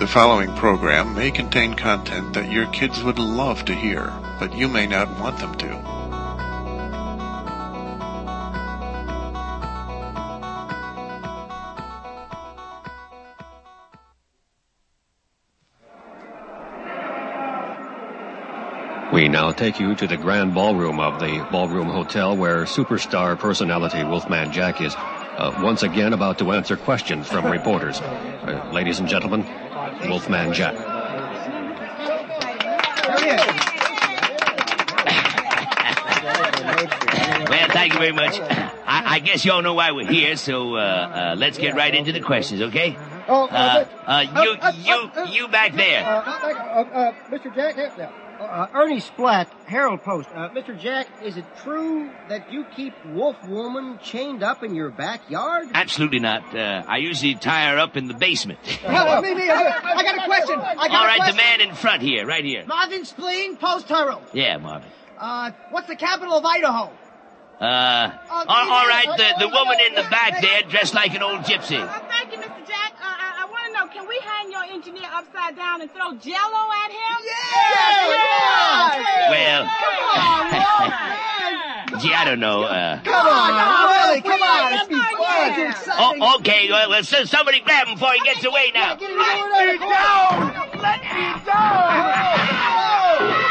The following program may contain content that your kids would love to hear, but you may not want them to. We now take you to the grand ballroom of the Ballroom Hotel, where superstar personality Wolfman Jack is once again about to answer questions from reporters. Ladies and gentlemen, Wolfman Jack. Well, thank you very much. I guess you all know why we're here, so let's get right into the questions, okay? You back there. Mr. Jack, Ernie Splatt, Herald Post. Mr. Jack, is it true that you keep Wolf Woman chained up in your backyard? Absolutely not. I usually tie her up in the basement. I got a question. All right, the man in front here, right here. Marvin Spleen, Post Herald. Yeah, Marvin. What's the capital of Idaho? All right, the woman in the back there dressed like an old gypsy. Thank you, Mr. Jack. I want to know, can we hang your engineer upside down and throw Jell-O at him? Yeah! Well, gee, I don't know. Come on, it's fun. Oh, okay, well, somebody grab him before he gets away now. Let me down!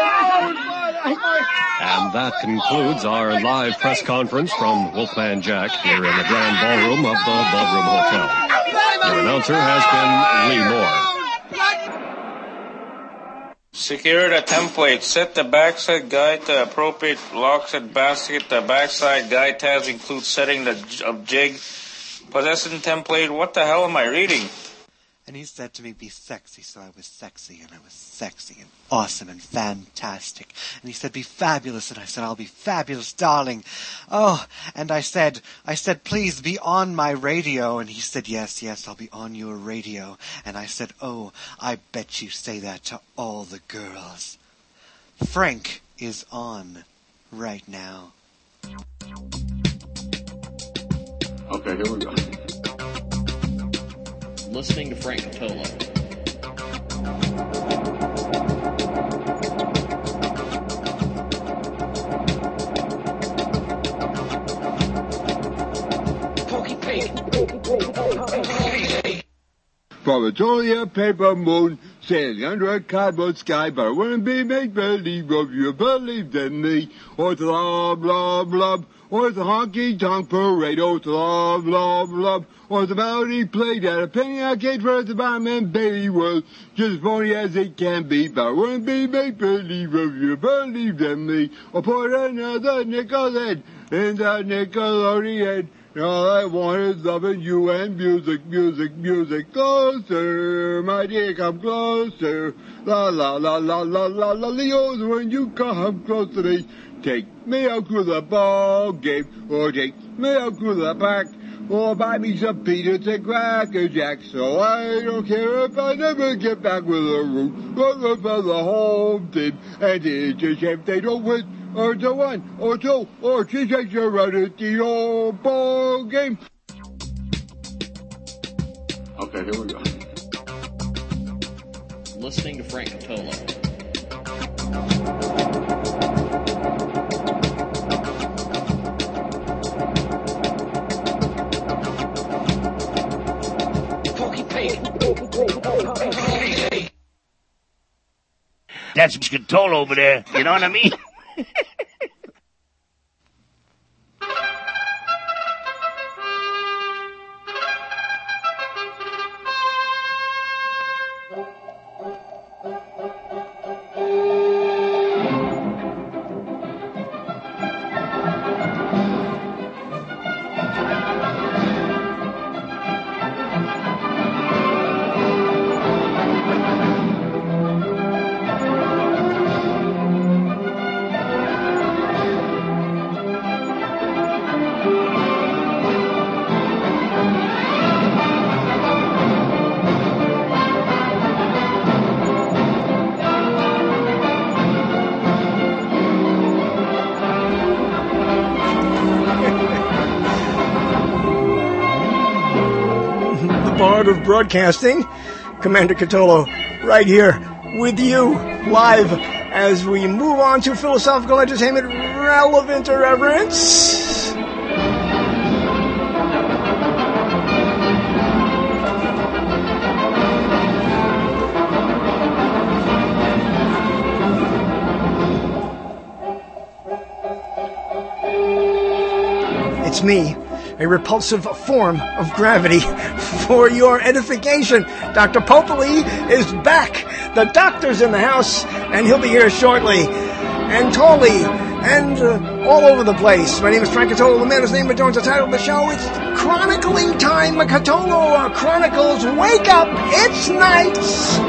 And that concludes our live press conference from Wolfman Jack here in the grand ballroom of the Ballroom Hotel. Your announcer has been Lee Moore. Secure the template. Set the backside guide to appropriate locks and basket. The backside guide tabs include setting of jig. Possession template. What the hell am I reading? And he said to me, be sexy, so I was sexy, and I was sexy and awesome and fantastic. And he said, be fabulous, and I said, I'll be fabulous, darling. Oh, and I said, please be on my radio. And he said, yes, I'll be on your radio. And I said, oh, I bet you say that to all the girls. Frank is on right now. Okay, here we go. Listening to Frank Tolo. From a totally paper moon sailing under a cardboard sky, but I wouldn't be make-believe if you believed in me. Or the love, love, love, or the honky-tonk parade, or the love, love, love, or the melody played at a penny arcade for the Barman Baby World, just as phony as it can be, but I wouldn't be make-believe if you believed in me. Or put another nickel head in the Nickelodeon. All I want is loving you and music, music, music. Closer, my dear, come closer. La, la, la, la, la, la, la, Leo's when you come close to me. Take me out to the ball game, or take me out to the park, or buy me some peanuts and Cracker Jack, so I don't care if I never get back with a root. Look for the home team, and it's a shame they don't win. Or to one, or two, or three takes a run at the old ball game. Okay, here we go. Listening to Frank Tolo. That's control over there, you know what I mean? Bard of broadcasting, Commander Catolo, right here with you, live, as we move on to philosophical entertainment relevant irreverence. It's me, a repulsive form of gravity. For your edification, Dr. Popoli is back. The doctor's in the house, and he'll be here shortly. And Tolly, and all over the place. My name is Frank Catolo, the man whose name adorns the title of the show. It's chronicling time. Catolo Chronicles. Wake up! It's nights!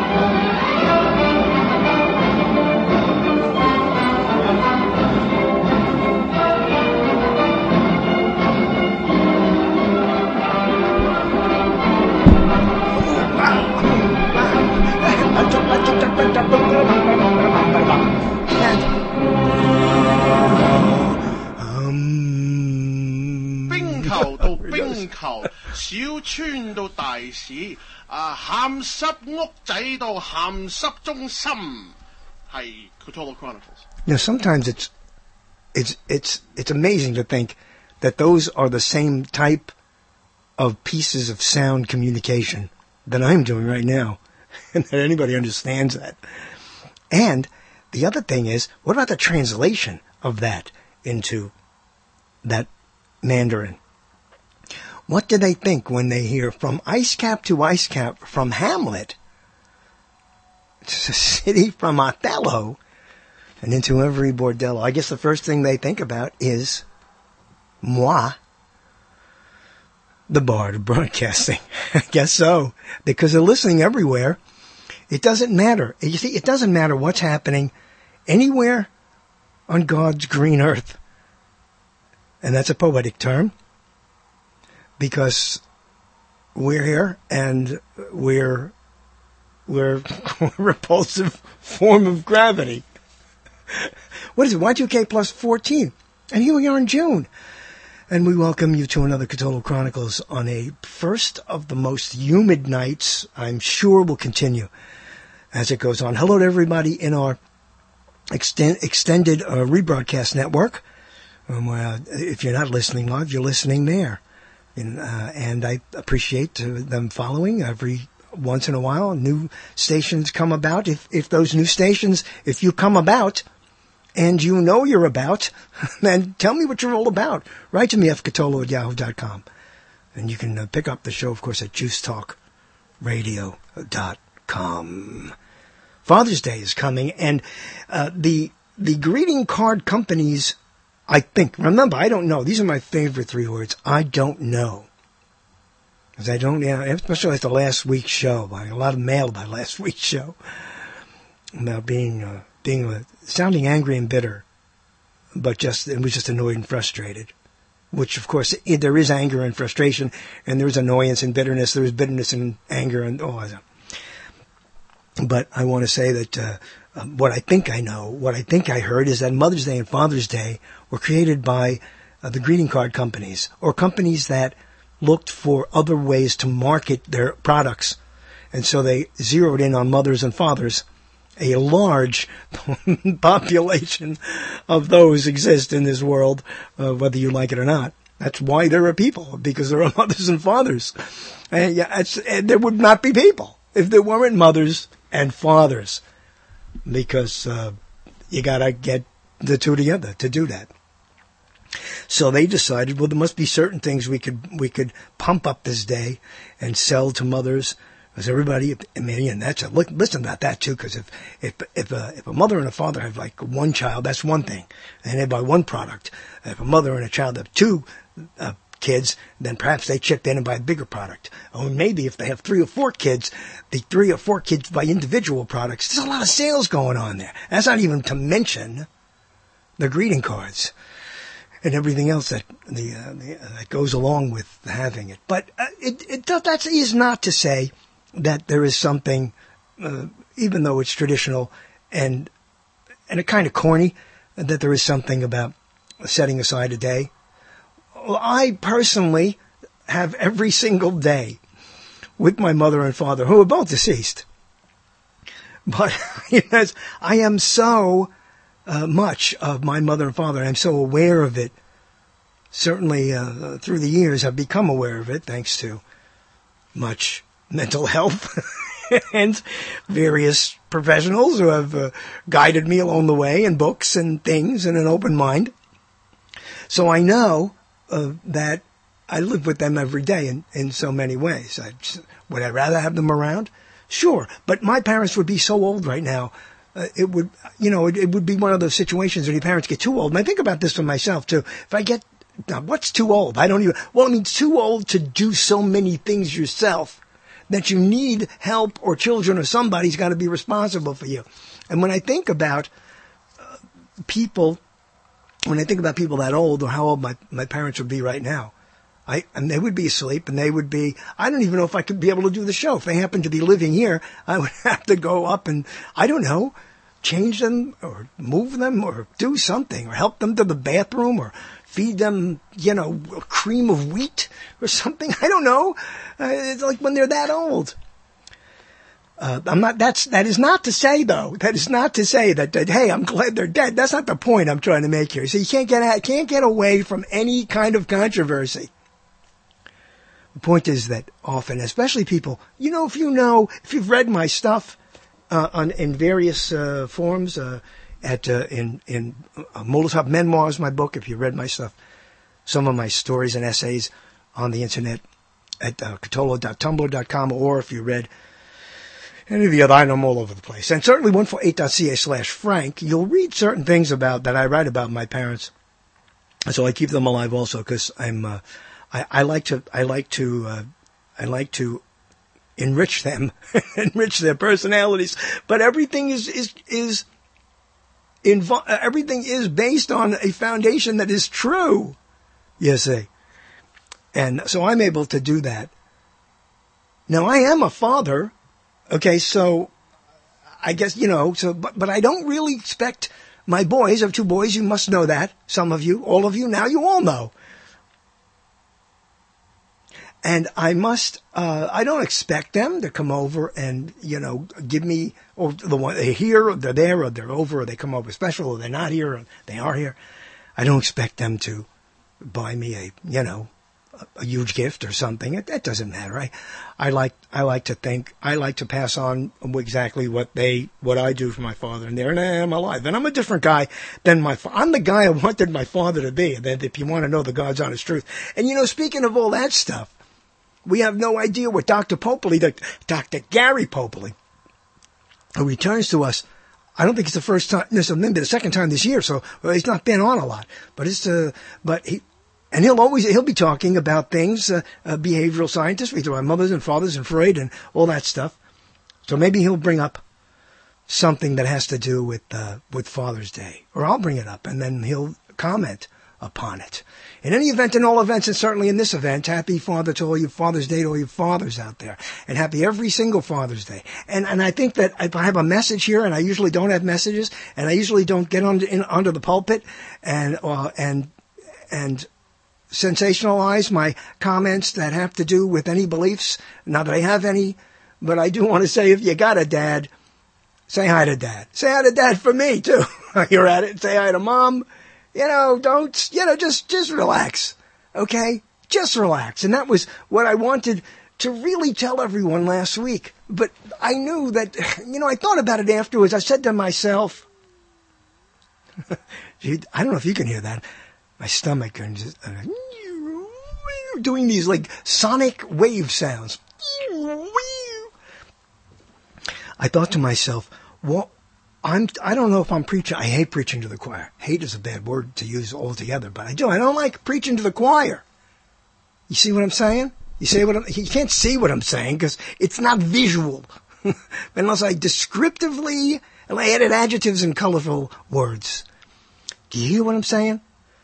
Now, sometimes it's amazing to think that those are the same type of pieces of sound communication that I'm doing right now, and that anybody understands that. And the other thing is, what about the translation of that into that Mandarin? What do they think when they hear from ice cap to ice cap from Hamlet to the city from Othello and into every bordello? I guess the first thing they think about is moi, the bard of broadcasting. I guess so, because they're listening everywhere. It doesn't matter. You see, it doesn't matter what's happening anywhere on God's green earth. And that's a poetic term, because we're here and we're a repulsive form of gravity. What is it? Y2K plus 14. And here we are in June. And we welcome you to another Catolo Chronicles on a first of the most humid nights. I'm sure will continue as it goes on. Hello to everybody in our extended rebroadcast network. If you're not listening live, you're listening there. And I appreciate them following. Every once in a while, new stations come about. If those new stations, if you come about, and you know you're about, then tell me what you're all about. Write to me, fcatolo@yahoo.com. And you can pick up the show, of course, at juicetalkradio.com. Father's Day is coming, and the greeting card companies, I think, remember, I don't know. These are my favorite 3 words. I don't know. Because I don't, especially like the last week's show. I got a lot of mail by last week's show about being sounding angry and bitter, but it was just annoyed and frustrated. Which, of course, there is anger and frustration, and there is annoyance and bitterness. There is bitterness and anger and But I want to say that what I think I know, what I think I heard, is that Mother's Day and Father's Day were created by the greeting card companies, or companies that looked for other ways to market their products. And so they zeroed in on mothers and fathers. A large population of those exist in this world, whether you like it or not. That's why there are people, because there are mothers and fathers. And there would not be people if there weren't mothers and fathers, because you gotta get the two together to do that. So they decided, well, there must be certain things we could pump up this day and sell to mothers. Because everybody, and listen about that too, because if a mother and a father have like one child, that's one thing, and they buy one product. If a mother and a child have 2 kids, then perhaps they chip in and buy a bigger product. Or maybe if they have 3 or 4 kids, the 3 or 4 kids buy individual products. There's a lot of sales going on there. That's not even to mention the greeting cards and everything else that goes along with having it. But that is not to say that there is something, even though it's traditional and it kind of corny, that there is something about setting aside a day. Well, I personally have every single day with my mother and father, who are both deceased. But yes, I am so much of my mother and father. I'm so aware of it. Certainly, through the years, I've become aware of it, thanks to much mental health and various professionals who have guided me along the way, and books and things, and an open mind. So I know that I live with them every day in so many ways. Would I rather have them around? Sure, but my parents would be so old right now. It would be one of those situations when your parents get too old. And I think about this for myself too. If I get, now what's too old? It's too old to do so many things yourself that you need help, or children, or somebody's got to be responsible for you. And when I think about people that old, or how old my parents would be right now, and they would be asleep, and they would be, I don't even know if I could be able to do the show. If they happened to be living here, I would have to go up and, I don't know, change them, or move them, or do something, or help them to the bathroom, or feed them, cream of wheat, or something. I don't know. It's like when they're that old. That is not to say that, hey, I'm glad they're dead. That's not the point I'm trying to make here. So you can't get away from any kind of controversy. The point is that often, especially people, if you've read my stuff, in various, forms, in Molotov Memoirs, my book, if you read my stuff, some of my stories and essays on the internet at, Catolo.tumblr.com, or if you read any of the other, I'm all over the place. And certainly 148.ca/Frank, you'll read certain things that I write about my parents. So I keep them alive also, because I like to enrich them, enrich their personalities. But everything everything is based on a foundation that is true, you see. And so I'm able to do that. Now I am a father. Okay, so I guess, but I don't really expect my boys, I have 2 boys, you must know that. Some of you, all of you, now you all know. And I don't expect them to come over and, give me, or the one, they're here, or they're there, or they're over, or they come over special, or they're not here, or they are here. I don't expect them to buy me a huge gift or something. It doesn't matter. I like to pass on exactly what I do for my father and there, and I am alive. And I'm a different guy than I'm the guy I wanted my father to be. And then if you want to know the God's honest truth. And speaking of all that stuff, we have no idea what Dr. Gary Popoli, who returns to us. I don't think it's the first time, maybe the second time this year, so he's not been on a lot. But he'll be talking about things, behavioral scientists. We talk about mothers and fathers and Freud and all that stuff. So maybe he'll bring up something that has to do with Father's Day, or I'll bring it up, and then he'll comment upon it. In any event, in all events, and certainly in this event, happy Father's Day to all you fathers out there, and happy every single Father's Day. And I think that if I have a message here, and I usually don't have messages, and I usually don't get under the pulpit and sensationalize my comments that have to do with any beliefs. Not that I have any, but I do want to say, if you got a dad, say hi to Dad. Say hi to Dad for me too. You're at it. Say hi to Mom. Just relax. Okay? Just relax. And that was what I wanted to really tell everyone last week. But I knew that, I thought about it afterwards. I said to myself, I don't know if you can hear that. My stomach and just doing these like sonic wave sounds. I thought to myself, I don't know if I'm preaching. I hate preaching to the choir. Hate is a bad word to use altogether, but I do. I don't like preaching to the choir. You see what I'm saying? You can't see what I'm saying because it's not visual. Unless I descriptively, and I added adjectives and colorful words. Do you hear what I'm saying?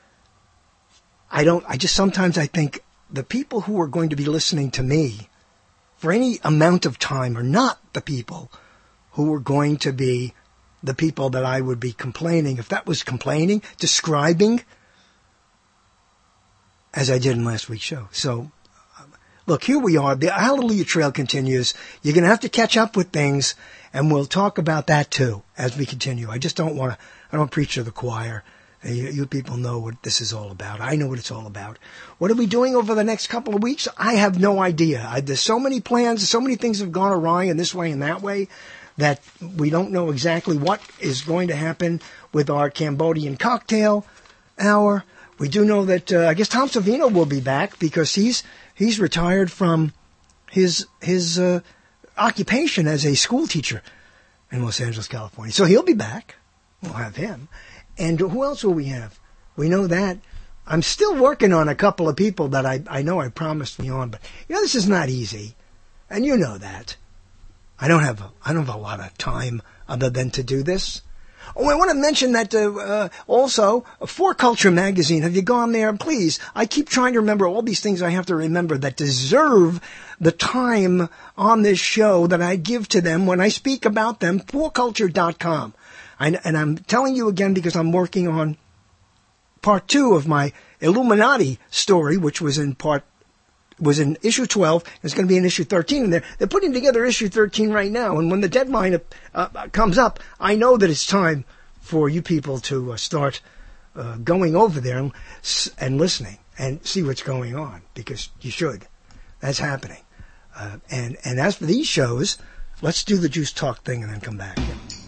Sometimes I think the people who are going to be listening to me for any amount of time are not the people who are going to be the people that I would be complaining. If that was complaining, describing, as I did in last week's show. So look, here we are. The Hallelujah Trail continues. You're going to have to catch up with things, and we'll talk about that too as we continue. I just don't want to, I don't preach to the choir. You people know what this is all about. I know what it's all about. What are we doing over the next couple of weeks? I have no idea. There's so many plans, so many things have gone awry in this way and that way that we don't know exactly what is going to happen with our Cambodian cocktail hour. We do know that I guess Tom Savino will be back because he's retired from his occupation as a school teacher in Los Angeles, California. So he'll be back. We'll have him. And who else will we have? We know that. I'm still working on a couple of people that I know I promised me on, but this is not easy, and you know that. I don't have a lot of time other than to do this. Oh, I want to mention that also, For Culture magazine. Have you gone there? Please. I keep trying to remember all these things I have to remember that deserve the time on this show that I give to them when I speak about them. ForCulture.com. And I'm telling you again because I'm working on part 2 of my Illuminati story, which was in issue 12. It's going to be in issue 13. And they're putting together issue 13 right now. And when the deadline comes up, I know that it's time for you people to start going over there and listening and see what's going on, because you should. That's happening. And as for these shows, let's do the Juice Talk thing and then come back.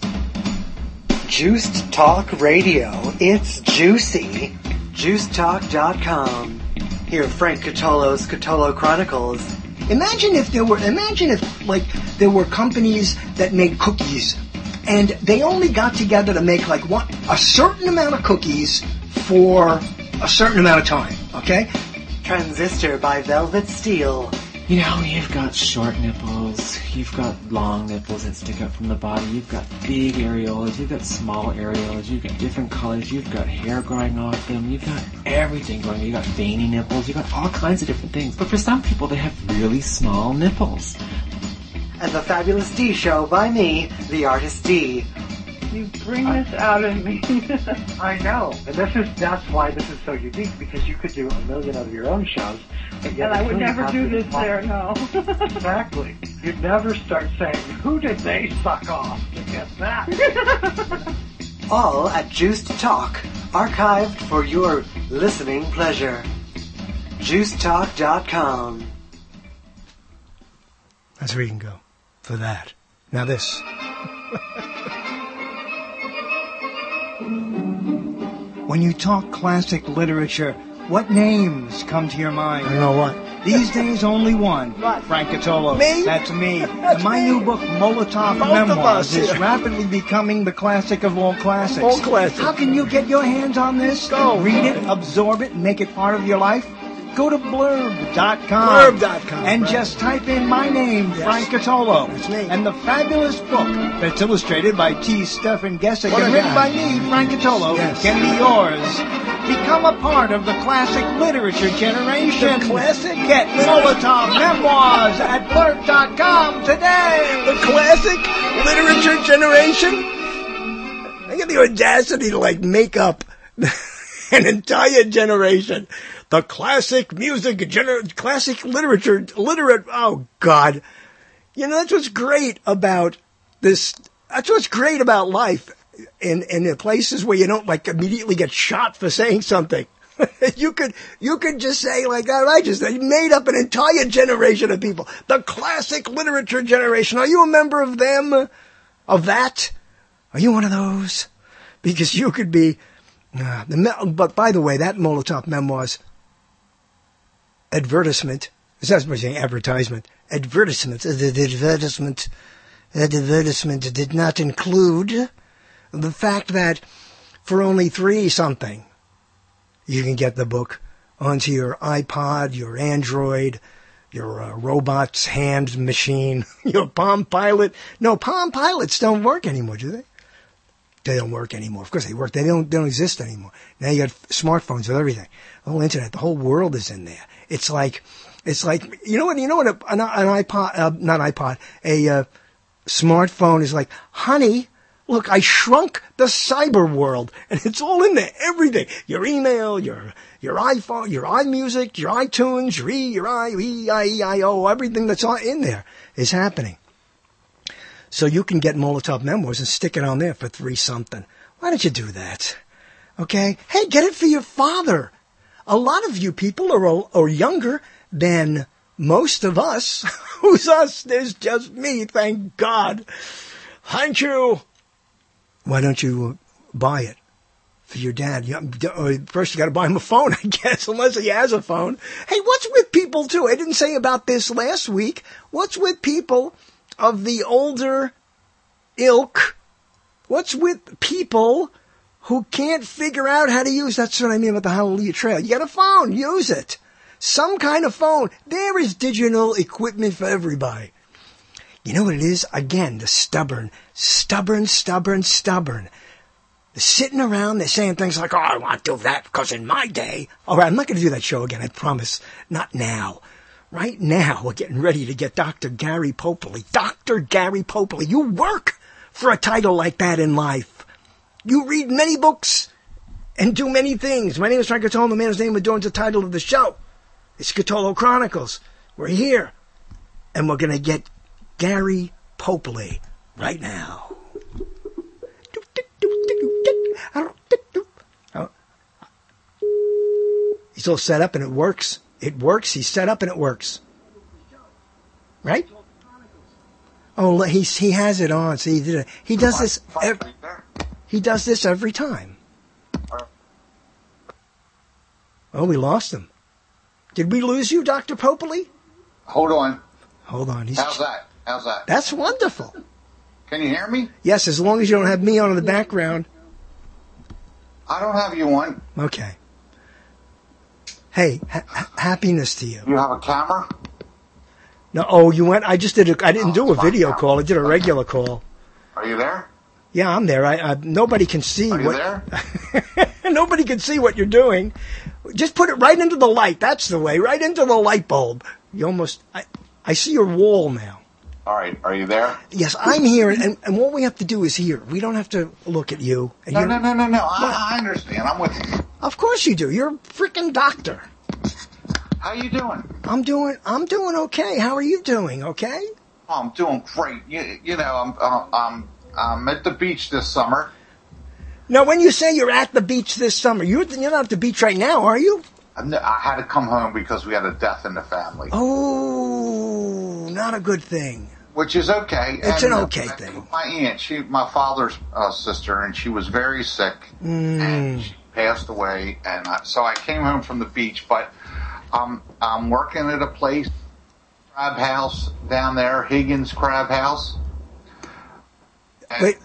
Juiced Talk Radio. It's juicy. JuicedTalk.com. Hear Frank Catolo's Catolo Chronicles. Imagine if there were companies that made cookies, and they only got together to make a certain amount of cookies for a certain amount of time. Okay? Transistor by Velvet Steel. You've got short nipples, you've got long nipples that stick up from the body, you've got big areolas, you've got small areolas, you've got different colors, you've got hair growing off them, you've got everything going on, you've got veiny nipples, you've got all kinds of different things. But for some people, they have really small nipples. And the Fabulous D Show by me, the Artist D. You bring this out of me. I know, and that's why this is so unique, because you could do a million of your own shows. And I would never do this there, no. Exactly. You'd never start saying, who did they suck off to get that? All at Juiced Talk, archived for your listening pleasure. JuicedTalk.com. That's where you can go for that. Now this. When you talk classic literature, what names come to your mind? I know what. These days, only one. What? Frank Catolo. Me? That's me. My new book, Molotov Memoirs, is rapidly becoming the classic of all classics. All classics. How can you get your hands on this? Go. Read it, absorb it, and make it part of your life? Go to blurb.com. Blurb.com. And just type in my name, Yes. Frank Catolo. That's me. And the fabulous book that's illustrated by T. Stephen Gessick What a and written guy. by me, Frank Catolo, Yes. can be yours. Become a part of the classic literature generation. The classic Get Molotov Memoirs at blurb.com today. The classic literature generation? I get the audacity to make up an entire generation. The classic music, classic literature, oh God. That's what's great about this. That's what's great about life in the places where you don't immediately get shot for saying something. You could just say I just made up an entire generation of people. The classic literature generation. Are you a member of them? Of that? Are you one of those? Because you could be, but by the way, that Molotov Memoirs advertisement, is that what I'm saying? Advertisement. The advertisement did not include the fact that for only $3-something, you can get the book onto your iPod, your Android, your robot's hand machine, your Palm Pilot. No, Palm Pilots don't work anymore, do they? They don't work anymore. Of course they work. They don't exist anymore. Now you got smartphones with everything. The whole internet, the whole world is in there. It's like you know what an iPod, not iPod, a smartphone is like. Honey, Look, I shrunk the cyber world, and it's all in there. Everything. Your email, your iPhone, your iMusic, your iTunes, your E-I-E-I-O, everything that's in there is happening. So you can get Molotov Memoirs and stick it on there for $3-something. Why don't you do that? Okay? Hey, get it for your father. A lot of you people are younger than most of us. Who's us? There's just me, thank God. Thank you. Why don't you buy it for your dad? First, you got to buy him a phone, I guess, unless he has a phone. Hey, what's with people, too? I didn't say about this last week. What's with people of the older ilk? What's with people who can't figure out how to use, that's what I mean about the Hallelujah Trail. You got a phone, use it. Some kind of phone. There is digital equipment for everybody. You know what it is? Again, the stubborn. They're sitting around, they're saying things like, oh, I want to do that because in my day. All right, I'm not going to do that show again, I promise. Not now. Right now, we're getting ready to get Dr. Gary Popoli. Dr. Gary Popoli. You work for a title like that in life. You read many books and do many things. My name is Frank Catolo. The man whose name we're doing is the title of the show. It's Catolo Chronicles. We're here. And we're going to get Gary Popoli right now. He's all set up and it works. It works. He's set up and it works. Right? Oh, he has it on. See, he does this. He does this every time. Oh, we lost him. Did we lose you, Dr. Popoli? Hold on. Hold on. How's that? How's that? That's wonderful. Can you hear me? Yes, as long as you don't have me on in the background. I don't have you on. Okay. Hey, happiness to you. You have a camera? No. Oh, you went. I didn't do a video call. I did a regular call. Are you there? Yeah, I'm there. Nobody can see. Are you there? Nobody can see what you're doing. Just put it right into the light. That's the way. Right into the light bulb. You almost. I see your wall now. All right. Are you there? Yes, I'm here, and what we have to do is hear. We don't have to look at you. No. I understand. I'm with you. Of course you do. You're a freaking doctor. How you doing? I'm doing okay. How are you doing? Okay? Oh, I'm doing great. You know, I'm at the beach this summer. Now, when you say you're at the beach this summer, you're not at the beach right now, are you? I had to come home because we had a death in the family. Oh, not a good thing. Which is okay. It's an okay thing. My aunt, my father's sister, and she was very sick, and she passed away, and so I came home from the beach, but I'm working at a place, Crab House down there, Higgins Crab House. And, wait,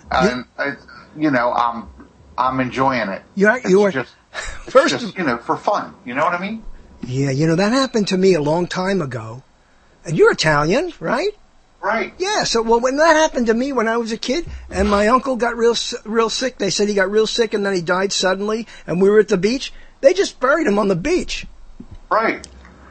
I'm enjoying it. You are just for fun. You know what I mean? Yeah, that happened to me a long time ago. And you're Italian, right? Right. Yeah, so when that happened to me when I was a kid, and my uncle got real sick, they said he got real sick and then he died suddenly, and we were at the beach, they just buried him on the beach. Right.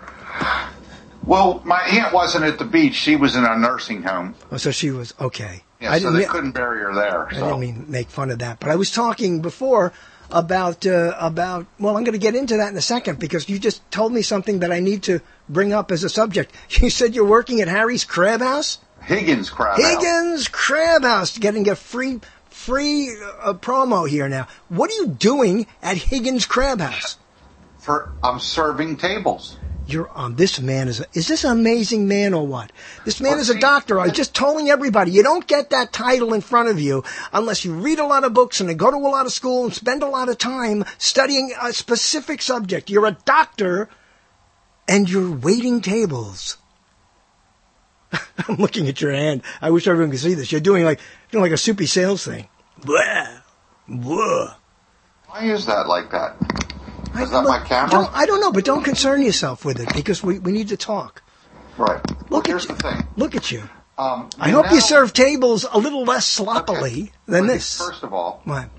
Well, my aunt wasn't at the beach. She was in a nursing home. Oh, so she was, okay. Yeah, so they couldn't bury her there. So. I didn't mean make fun of that. But I was talking before about well, I'm going to get into that in a second because you just told me something that I need to bring up as a subject. You said you're working at Harry's Crab House? Higgins Crab House. Higgins Crab House. Getting a free promo here now. What are you doing at Higgins Crab House? I'm serving tables. You're on. This man is this an amazing man or what? This man is a doctor. I was just telling everybody, you don't get that title in front of you unless you read a lot of books and go to a lot of school and spend a lot of time studying a specific subject. You're a doctor and you're waiting tables. I'm looking at your hand. I wish everyone could see this. You're doing like a soupy sales thing. Blah, blah. Why is that like that? Is that my camera? I don't know, but don't concern yourself with it because we need to talk. Right. Here's the thing. Look at you. I hope you serve tables a little less sloppily than this. First of all, what?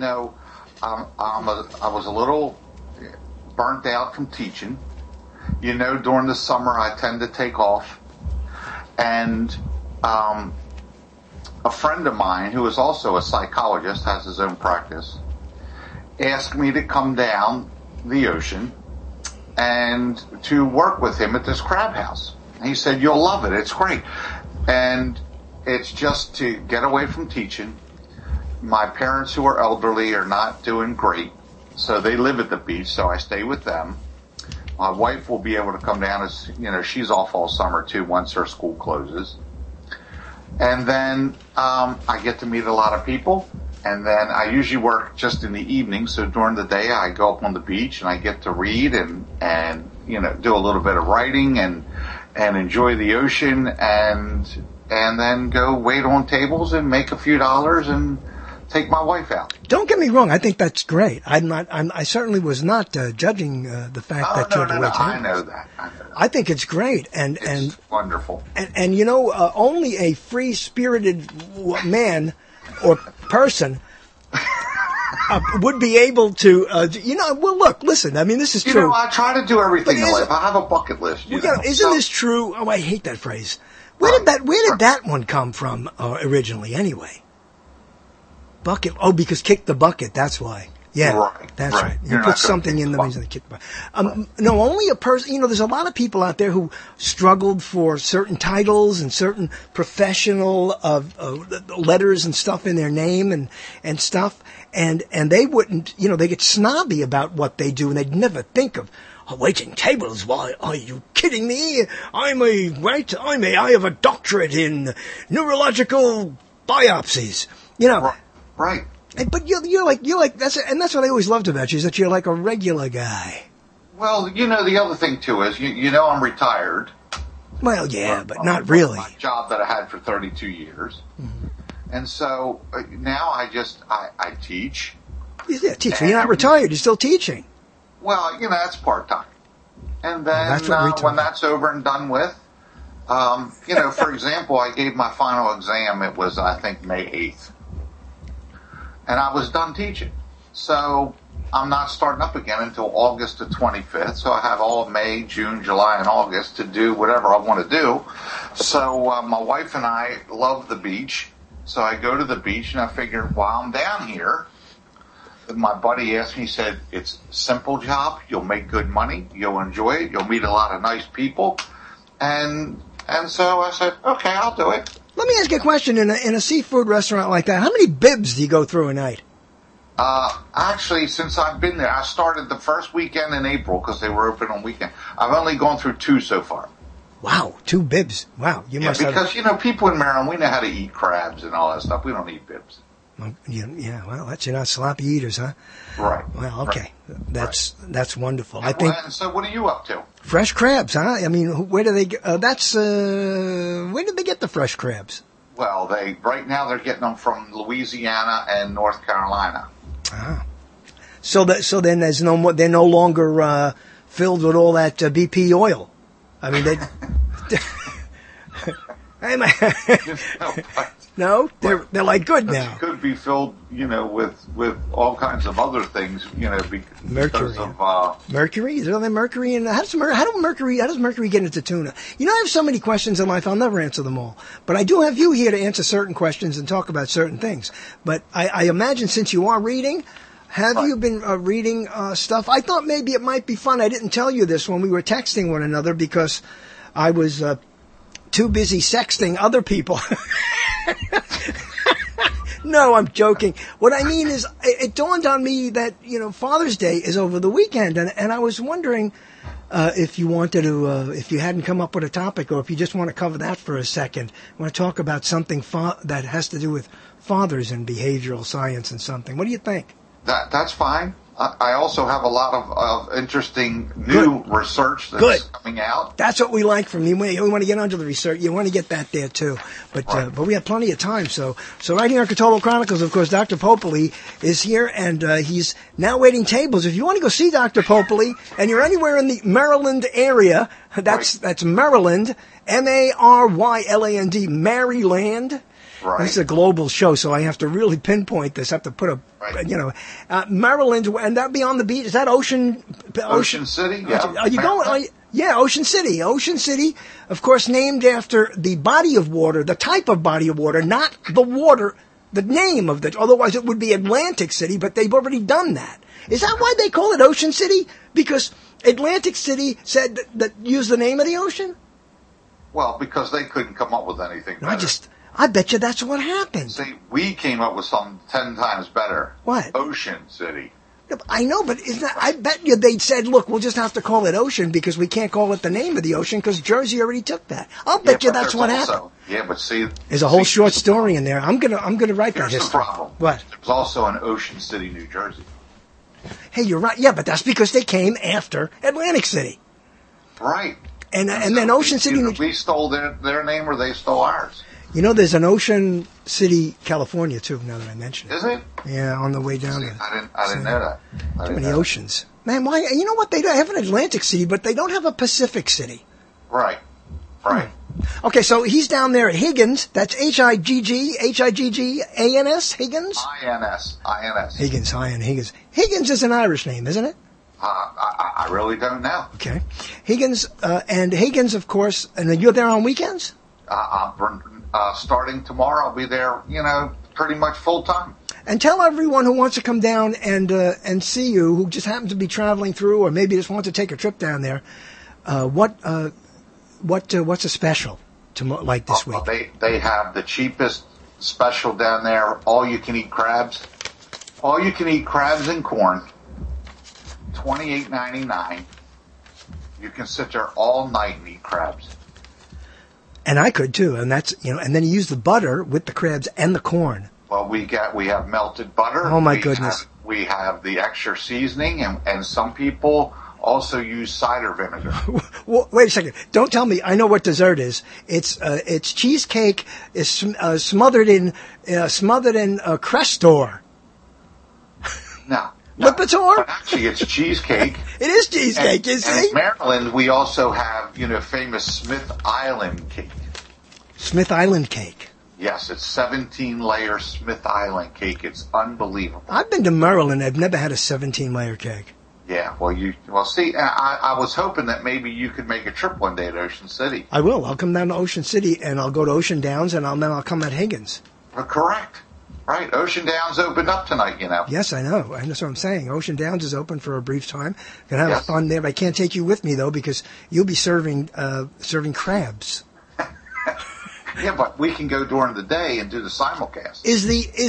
I was a little burnt out from teaching. During the summer I tend to take off. And a a friend of mine who is also a psychologist, has his own practice, asked me to come down the ocean and to work with him at this crab house. He said, "You'll love it. It's great." And it's just to get away from teaching. My parents, who are elderly, are not doing great, so they live at the beach, so I stay with them. My wife will be able to come down, as you know, she's off all summer too once her school closes. And then I get to meet a lot of people, and then I usually work just in the evening, so during the day I go up on the beach and I get to read and you know, do a little bit of writing and enjoy the ocean and then go wait on tables and make a few dollars and take my wife out. Don't get me wrong. I think that's great. I certainly was not judging the fact that you're the way to. I know that. I think it's great and wonderful. And you know, only a free-spirited man or person would be able to, you know. Well, look, listen. I mean, this is true. You know, I try to do everything in life. I have a bucket list. Isn't this true? Oh, I hate that phrase. Where did that one come from originally? Anyway. Bucket. Oh, because kick the bucket. That's why. Yeah, that's right. You put something in the means of kick the bucket. No, only a person. You know, there's a lot of people out there who struggled for certain titles and certain professional letters and stuff in their name and stuff, and they wouldn't. You know, they get snobby about what they do, and they'd never think of waiting tables. Why are you kidding me? I have a doctorate in neurological biopsies. You know. Right. But you're like that's what I always loved about you, is that you're like a regular guy. Well, you know, the other thing too is you know I'm retired. Well, yeah, but not really. My job that I had for 32 years, and so now I teach. Yeah, teach. You're not retired. You're still teaching. Well, you know, that's part time, and then when that's over and done with, you know, for example, I gave my final exam. It was, I think, May 8th. And I was done teaching. So I'm not starting up again until August the 25th. So I have all of May, June, July, and August to do whatever I want to do. So my wife and I love the beach. So I go to the beach and I figure while I'm down here, my buddy asked me, he said, it's a simple job. You'll make good money. You'll enjoy it. You'll meet a lot of nice people. And so I said, okay, I'll do it. Let me ask you a question. In a seafood restaurant like that, how many bibs do you go through a night? Actually, since I've been there, I started the first weekend in April because they were open on weekend. I've only gone through 2 so far. Wow, 2 bibs. Wow, you must have. Because, you know, people in Maryland, we know how to eat crabs and all that stuff. We don't eat bibs. Yeah, well, you're not sloppy eaters, huh? Right. Well, okay. Right. That's wonderful. And, I think. So what are you up to? Fresh crabs, huh? I mean, where do they? Where did they get the fresh crabs? Well, right now they're getting them from Louisiana and North Carolina. Ah. So then there's no more. They're no longer filled with all that BP oil. I mean, they. No, they're like good now. It could be filled, you know, with all kinds of other things, you know, because of mercury. Is there mercury in? How does mercury get into tuna? You know, I have so many questions in life. I'll never answer them all, but I do have you here to answer certain questions and talk about certain things. But I imagine since you are reading, have you been reading stuff? I thought maybe it might be fun. I didn't tell you this when we were texting one another because I was too busy sexting other people. No, I'm joking. What I mean is, it dawned on me that, you know, Father's Day is over the weekend, and I was wondering if you wanted to, if you hadn't come up with a topic, or if you just want to cover that for a second. I want to talk about something that has to do with fathers and behavioral science and something. What do you think? That's fine. I also have a lot of interesting new research that's coming out. That's what we like from you. We want to get onto the research. You want to get that there too. But we have plenty of time. So right here on Cthulhu Chronicles, of course, Dr. Popoli is here, and he's now waiting tables. If you want to go see Dr. Popoli, and you're anywhere in the Maryland area, that's Maryland, Maryland, Maryland. right. This is a global show, so I have to really pinpoint this. I have to put Maryland, and that'd be on the beach. Is that Ocean City? Yeah. Are you going? Yeah, Ocean City. Ocean City, of course, named after the body of water, the type of body of water, not the water, the name of the. Otherwise, it would be Atlantic City, but they've already done that. Is that why they call it Ocean City? Because Atlantic City said that used the name of the ocean? Well, because they couldn't come up with anything better. I bet you that's what happened. See, we came up with something 10 times better. What? Ocean City. I know, but I bet you they said, look, we'll just have to call it Ocean because we can't call it the name of the ocean because Jersey already took that. I'll bet you that's what happened. Yeah, but see... There's a whole short story in there. I'm gonna write that history. Here's the problem. What? There's also an Ocean City, New Jersey. Hey, you're right. Yeah, but that's because they came after Atlantic City. Right. And then Ocean City... We stole their name or they stole ours. You know, there's an Ocean City, California, too, now that I mention it. Is it? Yeah, on the way down there. I didn't know that. Too many oceans. Man, why? You know what? They have an Atlantic City, but they don't have a Pacific City. Right. Okay, so he's down there at Higgins. That's Higgins? Higgins? Higgins. Higgins is an Irish name, isn't it? I really don't know. Okay. Higgins, and Higgins, of course, and you're there on weekends? Starting tomorrow, I'll be there, pretty much full time. And tell everyone who wants to come down and see you, who just happens to be traveling through, or maybe just want to take a trip down there, what's a special like this week? They have the cheapest special down there. All you can eat crabs. All you can eat crabs and corn. $28.99. You can sit there all night and eat crabs. And I could too, and that's and then you use the butter with the crabs and the corn. Well, we have melted butter. Oh my goodness! We have the extra seasoning, and some people also use cider vinegar. Well, wait a second! Don't tell me. I know what dessert is. It's cheesecake is smothered in Crestor. No. Lipitor? But actually, it's cheesecake. It is cheesecake, you see? In Maryland, we also have, famous Smith Island cake. Smith Island cake? Yes, it's 17-layer Smith Island cake. It's unbelievable. I've been to Maryland. I've never had a 17-layer cake. Yeah, well, see, I was hoping that maybe you could make a trip one day to Ocean City. I will. I'll come down to Ocean City, and I'll go to Ocean Downs, and then I'll come at Higgins. Correct. Right, Ocean Downs opened up tonight, Yes, I know. That's what I'm saying. Ocean Downs is open for a brief time. Gonna have fun there. But I can't take you with me though because you'll be serving crabs. Yeah, but we can go during the day and do the simulcast. Is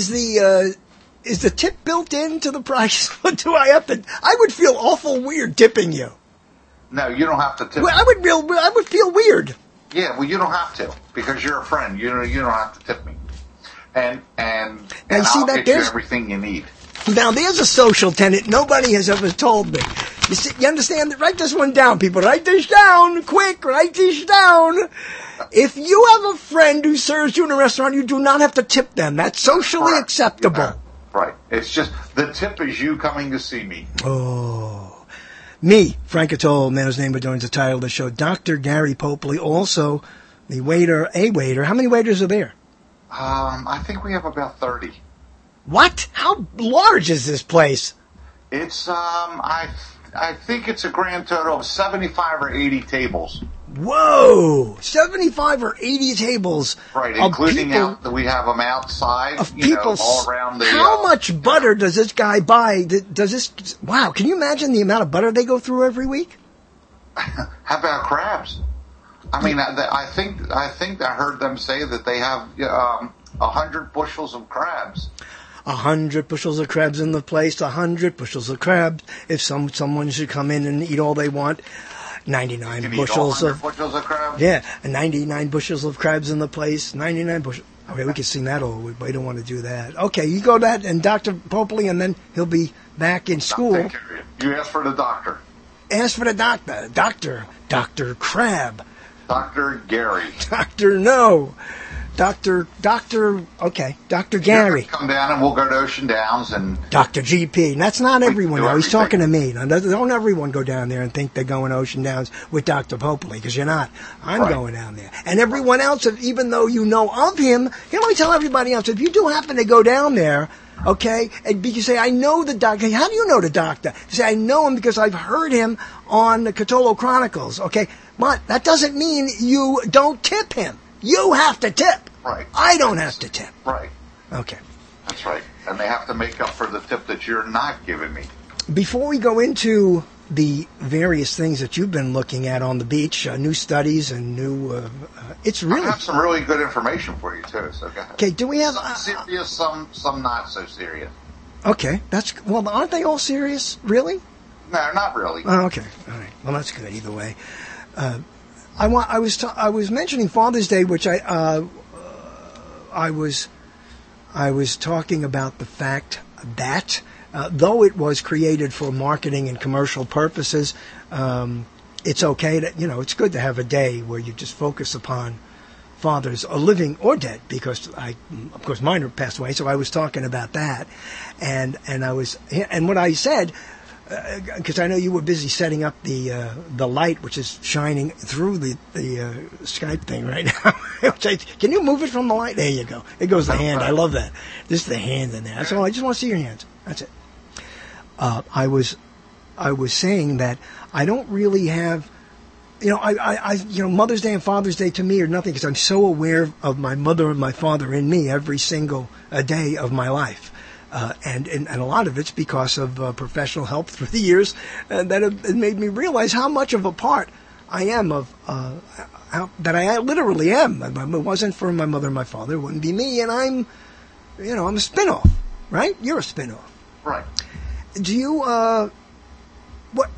the tip built into the price? What do I have to? I would feel awful weird tipping you. No, you don't have to tip. Well, I would feel weird. Yeah, well, you don't have to because you're a friend. You don't have to tip me. And you see I'll that get you everything you need. Now, there's a social tenet nobody has ever told me. You understand? Write this one down, people. Write this down. Quick, write this down. If you have a friend who serves you in a restaurant, you do not have to tip them. That's socially acceptable. Right. It's just the tip is you coming to see me. Oh. Me, Frank Cotola, man whose name adorns the title of the show. Dr. Gary Popley, also a waiter. How many waiters are there? I think we have about 30. What? How large is this place? It's, I think it's a grand total of 75 or 80 tables. Whoa! 75 or 80 tables. Right, including we have them outside, all around the... How much butter does this guy buy? Wow, can you imagine the amount of butter they go through every week? How about crabs? I mean, I think I heard them say that they have 100 bushels of crabs. 100 bushels of crabs in the place. 100 bushels of crabs. If someone should come in and eat all they want, 99 bushels of crabs. Yeah, 99 bushels of crabs in the place. 99 bushels. Okay, we can sing that all week, but we don't want to do that. Okay, you go that and Dr. Popley, and then he'll be back in school. You ask for the doctor. Ask for the doctor. Dr. Crab. Dr. Gary. Dr. No. Dr. Gary. Come down and we'll go to Ocean Downs and Dr. GP. And that's not everyone, though. He's talking to me. Now, don't everyone go down there and think they're going to Ocean Downs with Dr. Popoli, because you're not. I'm going down there. And everyone else, even though you know of him, let me tell everybody else, if you do happen to go down there, okay, and you say, I know the doctor. How do you know the doctor? You say, I know him because I've heard him on the Cthulhu Chronicles, okay? But that doesn't mean you don't tip him. You have to tip. Right. I don't have to tip. Right. Okay. That's right. And they have to make up for the tip that you're not giving me. Before we go into the various things that you've been looking at on the beach, new studies and new, it's really... I have some really good information for you, too, so go ahead. Okay, do we have... Some serious, some not so serious. Okay, well, aren't they all serious? Really? No, not really. Oh, okay. All right. Well, that's good either way. I was mentioning Father's Day, which I was talking about the fact that though it was created for marketing and commercial purposes, it's okay to, it's good to have a day where you just focus upon fathers, living or dead, because of course mine passed away, so I was talking about that, and what I said, because I know you were busy setting up the light, which is shining through the Skype thing right now. Can you move it from the light? There you go. It goes the hand. I love that. Just the hand in there. That's all. I just want to see your hands. That's it. I was saying that I don't really have, Mother's Day and Father's Day to me are nothing, because I'm so aware of my mother and my father in me every single day of my life. And a lot of it's because of professional help through the years that have made me realize how much of a part I am of that I literally am. If it wasn't for my mother and my father, it wouldn't be me. And I'm a spinoff, right? You're a spinoff, right? Do you what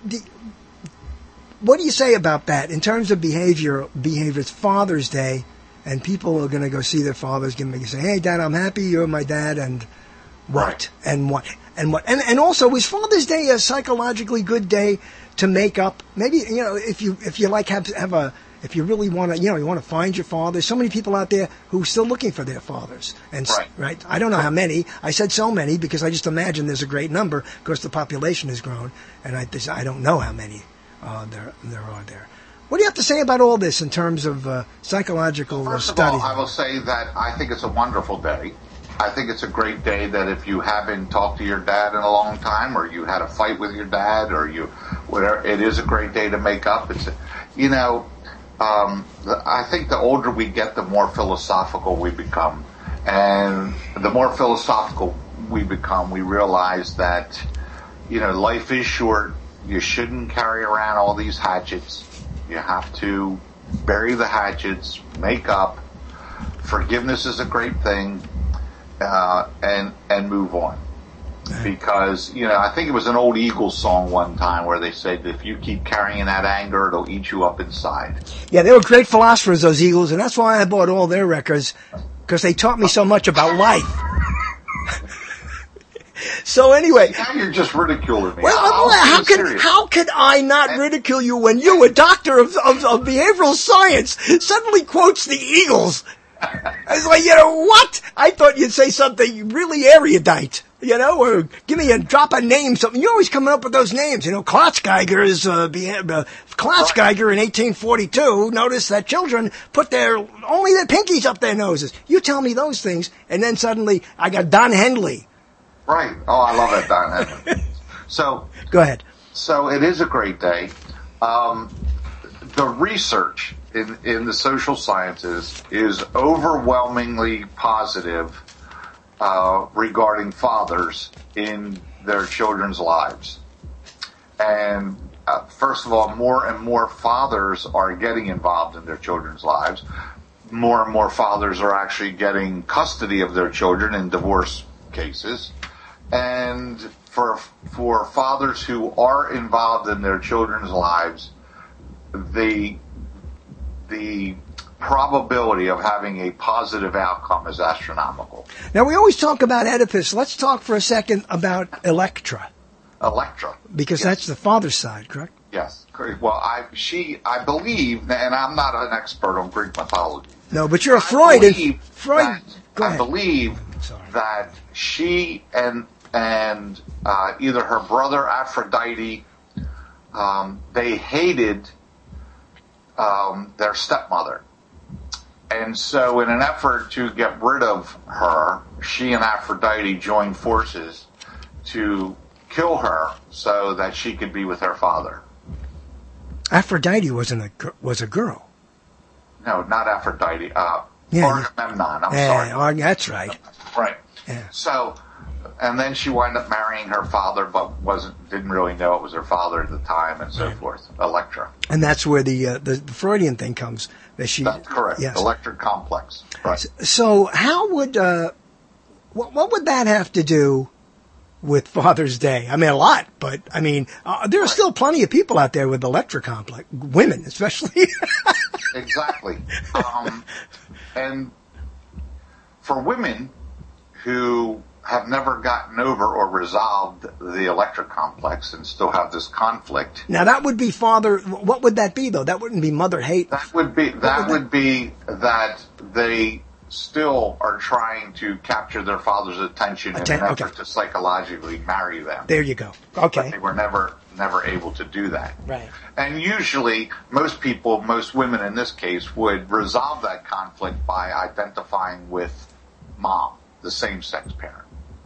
do you say about that in terms of behavior? It's Father's Day, and people are going to go see their fathers, say, "Hey, Dad, I'm happy you're my dad," and what? Right. And what? And also, is Father's Day a psychologically good day to make up? Maybe, if you like if you really want to, you want to find your father. So many people out there who are still looking for their fathers. And right. I don't know how many. I said so many because I just imagine there's a great number because the population has grown, and I don't know how many there are there. What do you have to say about all this in terms of psychological studies? First of all, I will say that I think it's a wonderful day. I think it's a great day that if you haven't talked to your dad in a long time, or you had a fight with your dad, or whatever, it is a great day to make up. It's, I think the older we get, the more philosophical we become. And the more philosophical we become, we realize that, life is short. You shouldn't carry around all these hatchets. You have to bury the hatchets, make up. Forgiveness is a great thing. And move on. Because, I think it was an old Eagles song one time where they said, if you keep carrying that anger, it'll eat you up inside. Yeah, they were great philosophers, those Eagles, and that's why I bought all their records, because they taught me so much about life. So anyway. Now you're just ridiculing me. Well, how could I not ridicule you when you, a doctor of behavioral science, suddenly quotes the Eagles? I was like, what? I thought you'd say something really erudite, or drop a name, something. You're always coming up with those names. Klotzgeiger is, Klotzgeiger in 1842 noticed that children put only their pinkies up their noses. You tell me those things, and then suddenly I got Don Henley. Right. Oh, I love that Don Henley. So. Go ahead. So it is a great day. The research in the social sciences is overwhelmingly positive regarding fathers in their children's lives. And first of all, more and more fathers are getting involved in their children's lives. More and more fathers are actually getting custody of their children in divorce cases. And for fathers who are involved in their children's lives, the probability of having a positive outcome is astronomical. Now, we always talk about Oedipus. Let's talk for a second about Electra. Electra. Because that's the father's side, correct? Yes. Well, I believe, and I'm not an expert on Greek mythology. No, but you're a Freud. I believe that she and either her brother Aphrodite, they hated their stepmother. And so in an effort to get rid of her, she and Aphrodite joined forces to kill her so that she could be with her father. Aphrodite was a girl. No, not Aphrodite. Agamemnon. I'm sorry. That's right. Right. Yeah. So, and then she wound up marrying her father, but didn't really know it was her father at the time, and so forth. Electra. And that's where the Freudian thing comes. That's correct. Yes. Electric complex. Right. So how would what would that have to do with Father's Day? I mean, a lot, but I mean, there are still plenty of people out there with electric complex, women especially. Exactly. And for women who have never gotten over or resolved the electric complex and still have this conflict. Now that would be father. What would that be though? That wouldn't be mother hate. That would be that they still are trying to capture their father's attention in an effort to psychologically marry them. There you go. Okay. But they were never able to do that. Right. And usually, most women in this case, would resolve that conflict by identifying with mom, the same-sex parent.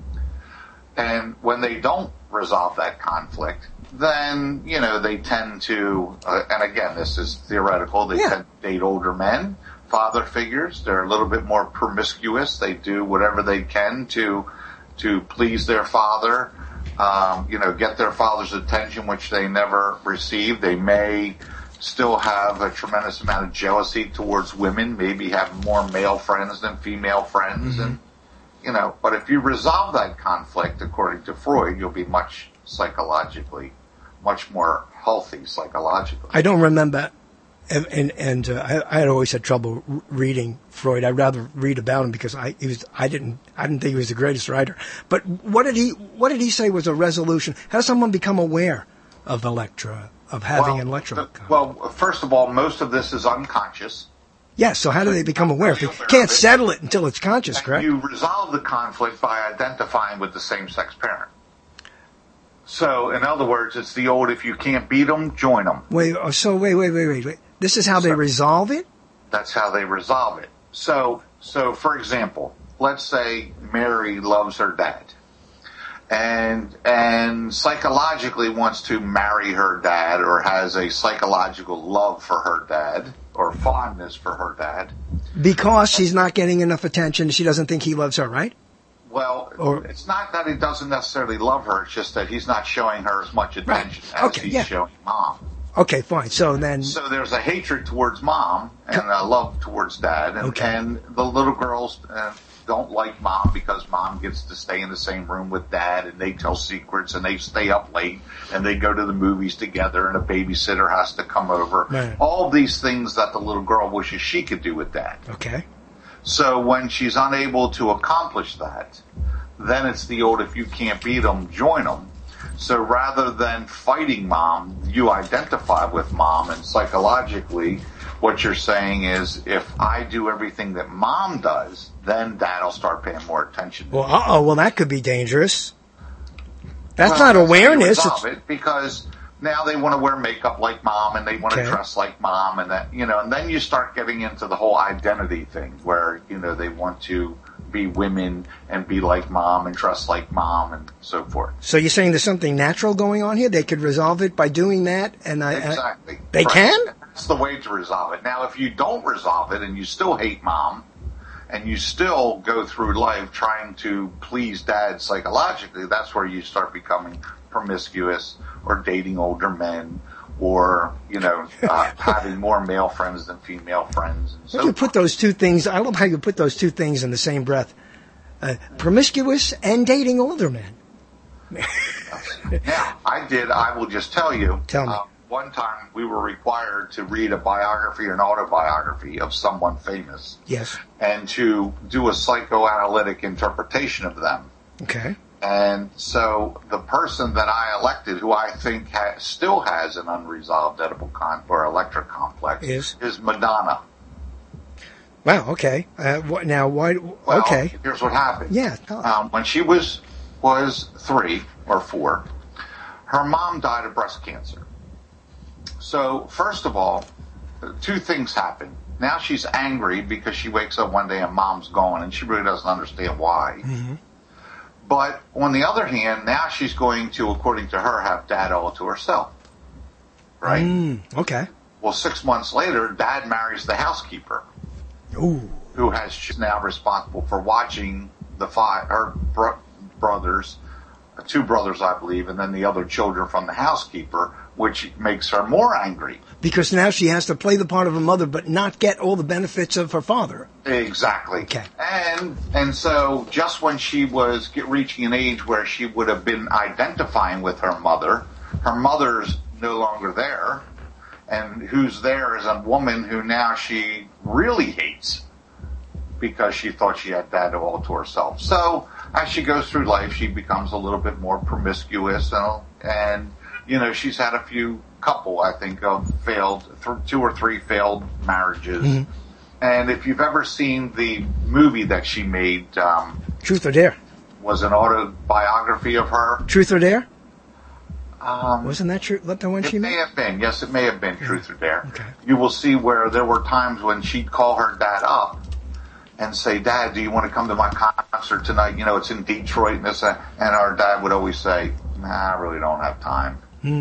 And when they don't resolve that conflict, then, they tend to, and again, this is theoretical, they tend to date older men, father figures. They're a little bit more promiscuous. They do whatever they can to please their father, get their father's attention, which they never received. They may still have a tremendous amount of jealousy towards women, maybe have more male friends than female friends, and but if you resolve that conflict, according to Freud, you'll be much more healthy psychologically. I don't remember, and I had always had trouble reading Freud. I'd rather read about him because I didn't think he was the greatest writer. But what did he say was a resolution? How does someone become aware of Electra, of having an Electra? Well, first of all, most of this is unconscious. Yes, so how do they become aware? If they can't settle it until it's conscious, correct? You resolve the conflict by identifying with the same-sex parent. So, in other words, it's the old, if you can't beat them, join them. Wait. This is how they resolve it? That's how they resolve it. So for example, let's say Mary loves her dad. And psychologically wants to marry her dad or has a psychological love for her dad or fondness for her dad. Because she's not getting enough attention, she doesn't think he loves her, right? Well, it's not that he doesn't necessarily love her, it's just that he's not showing her as much attention as he's showing mom. Okay, fine. So there's a hatred towards mom and a love towards dad, and the little girls don't like mom because mom gets to stay in the same room with dad, and they tell secrets, and they stay up late, and they go to the movies together, and a babysitter has to come over. Right. All these things that the little girl wishes she could do with dad. Okay. So when she's unable to accomplish that, then it's the old, if you can't beat them, join them. So rather than fighting mom, you identify with mom, and psychologically what you're saying is, if I do everything that mom does, then dad will start paying more attention to me. Well, that could be dangerous. That's not awareness. Resolve it, because now they want to wear makeup like mom, and they want to dress like mom, and that, and then you start getting into the whole identity thing where, they want to be women and be like mom and dress like mom and so forth. So you're saying there's something natural going on here? They could resolve it by doing that? Exactly. They can? That's the way to resolve it. Now, if you don't resolve it and you still hate mom and you still go through life trying to please dad psychologically, that's where you start becoming promiscuous or dating older men or, having more male friends than female friends. And so you put those two things, I love how you put those two things in the same breath. Promiscuous and dating older men. Yeah, I will just tell you. Tell me. One time we were required to read a biography or an autobiography of someone famous. Yes. And to do a psychoanalytic interpretation of them. Okay. And so the person that I elected, who I think still has an unresolved or electric complex, is Madonna. Wow. Okay. Now, why? Well, okay. Here's what happened. Yeah. When she was 3 or 4, her mom died of breast cancer. So first of all, 2 things happened. Now she's angry because she wakes up one day and mom's gone, and she really doesn't understand why. Mm-hmm. But on the other hand, now she's going to, according to her, have dad all to herself. Right? Okay. Well, 6 months later, dad marries the housekeeper. Ooh. She's now responsible for watching her brothers, 2 brothers, I believe, and then the other children from the housekeeper, which makes her more angry. Because now she has to play the part of a mother, but not get all the benefits of her father. Exactly. Okay. And so just when she was reaching an age where she would have been identifying with her mother's no longer there. And who's there is a woman who now she really hates because she thought she had dad all to herself. So as she goes through life, she becomes a little bit more promiscuous, and she's had a couple, I think, of 2 or 3 failed marriages. Mm-hmm. And if you've ever seen the movie that she made, Truth or Dare, was an autobiography of her. Truth or Dare? Wasn't that true? The one she made? It may have been. Yes, it may have been Truth or Dare. Okay. You will see where there were times when she'd call her dad up and say, "Dad, do you want to come to my concert tonight? It's in Detroit." And our dad would always say, "Nah, I really don't have time."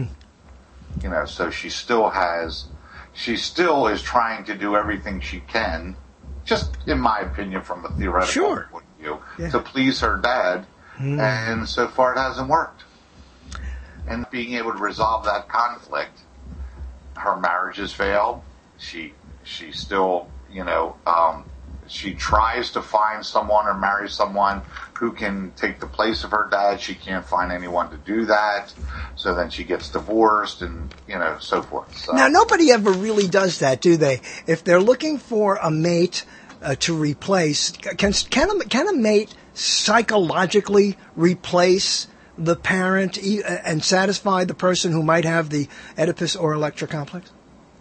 So she still is trying to do everything she can, just in my opinion, from a theoretical point of view, to please her dad. And so far it hasn't worked. And being able to resolve that conflict, her marriage has failed. She still, she tries to find someone or marry someone who can take the place of her dad. She can't find anyone to do that. So then she gets divorced and, so forth. So. Now, nobody ever really does that, do they? If they're looking for a mate to replace, can a mate psychologically replace the parent and satisfy the person who might have the Oedipus or Electra complex?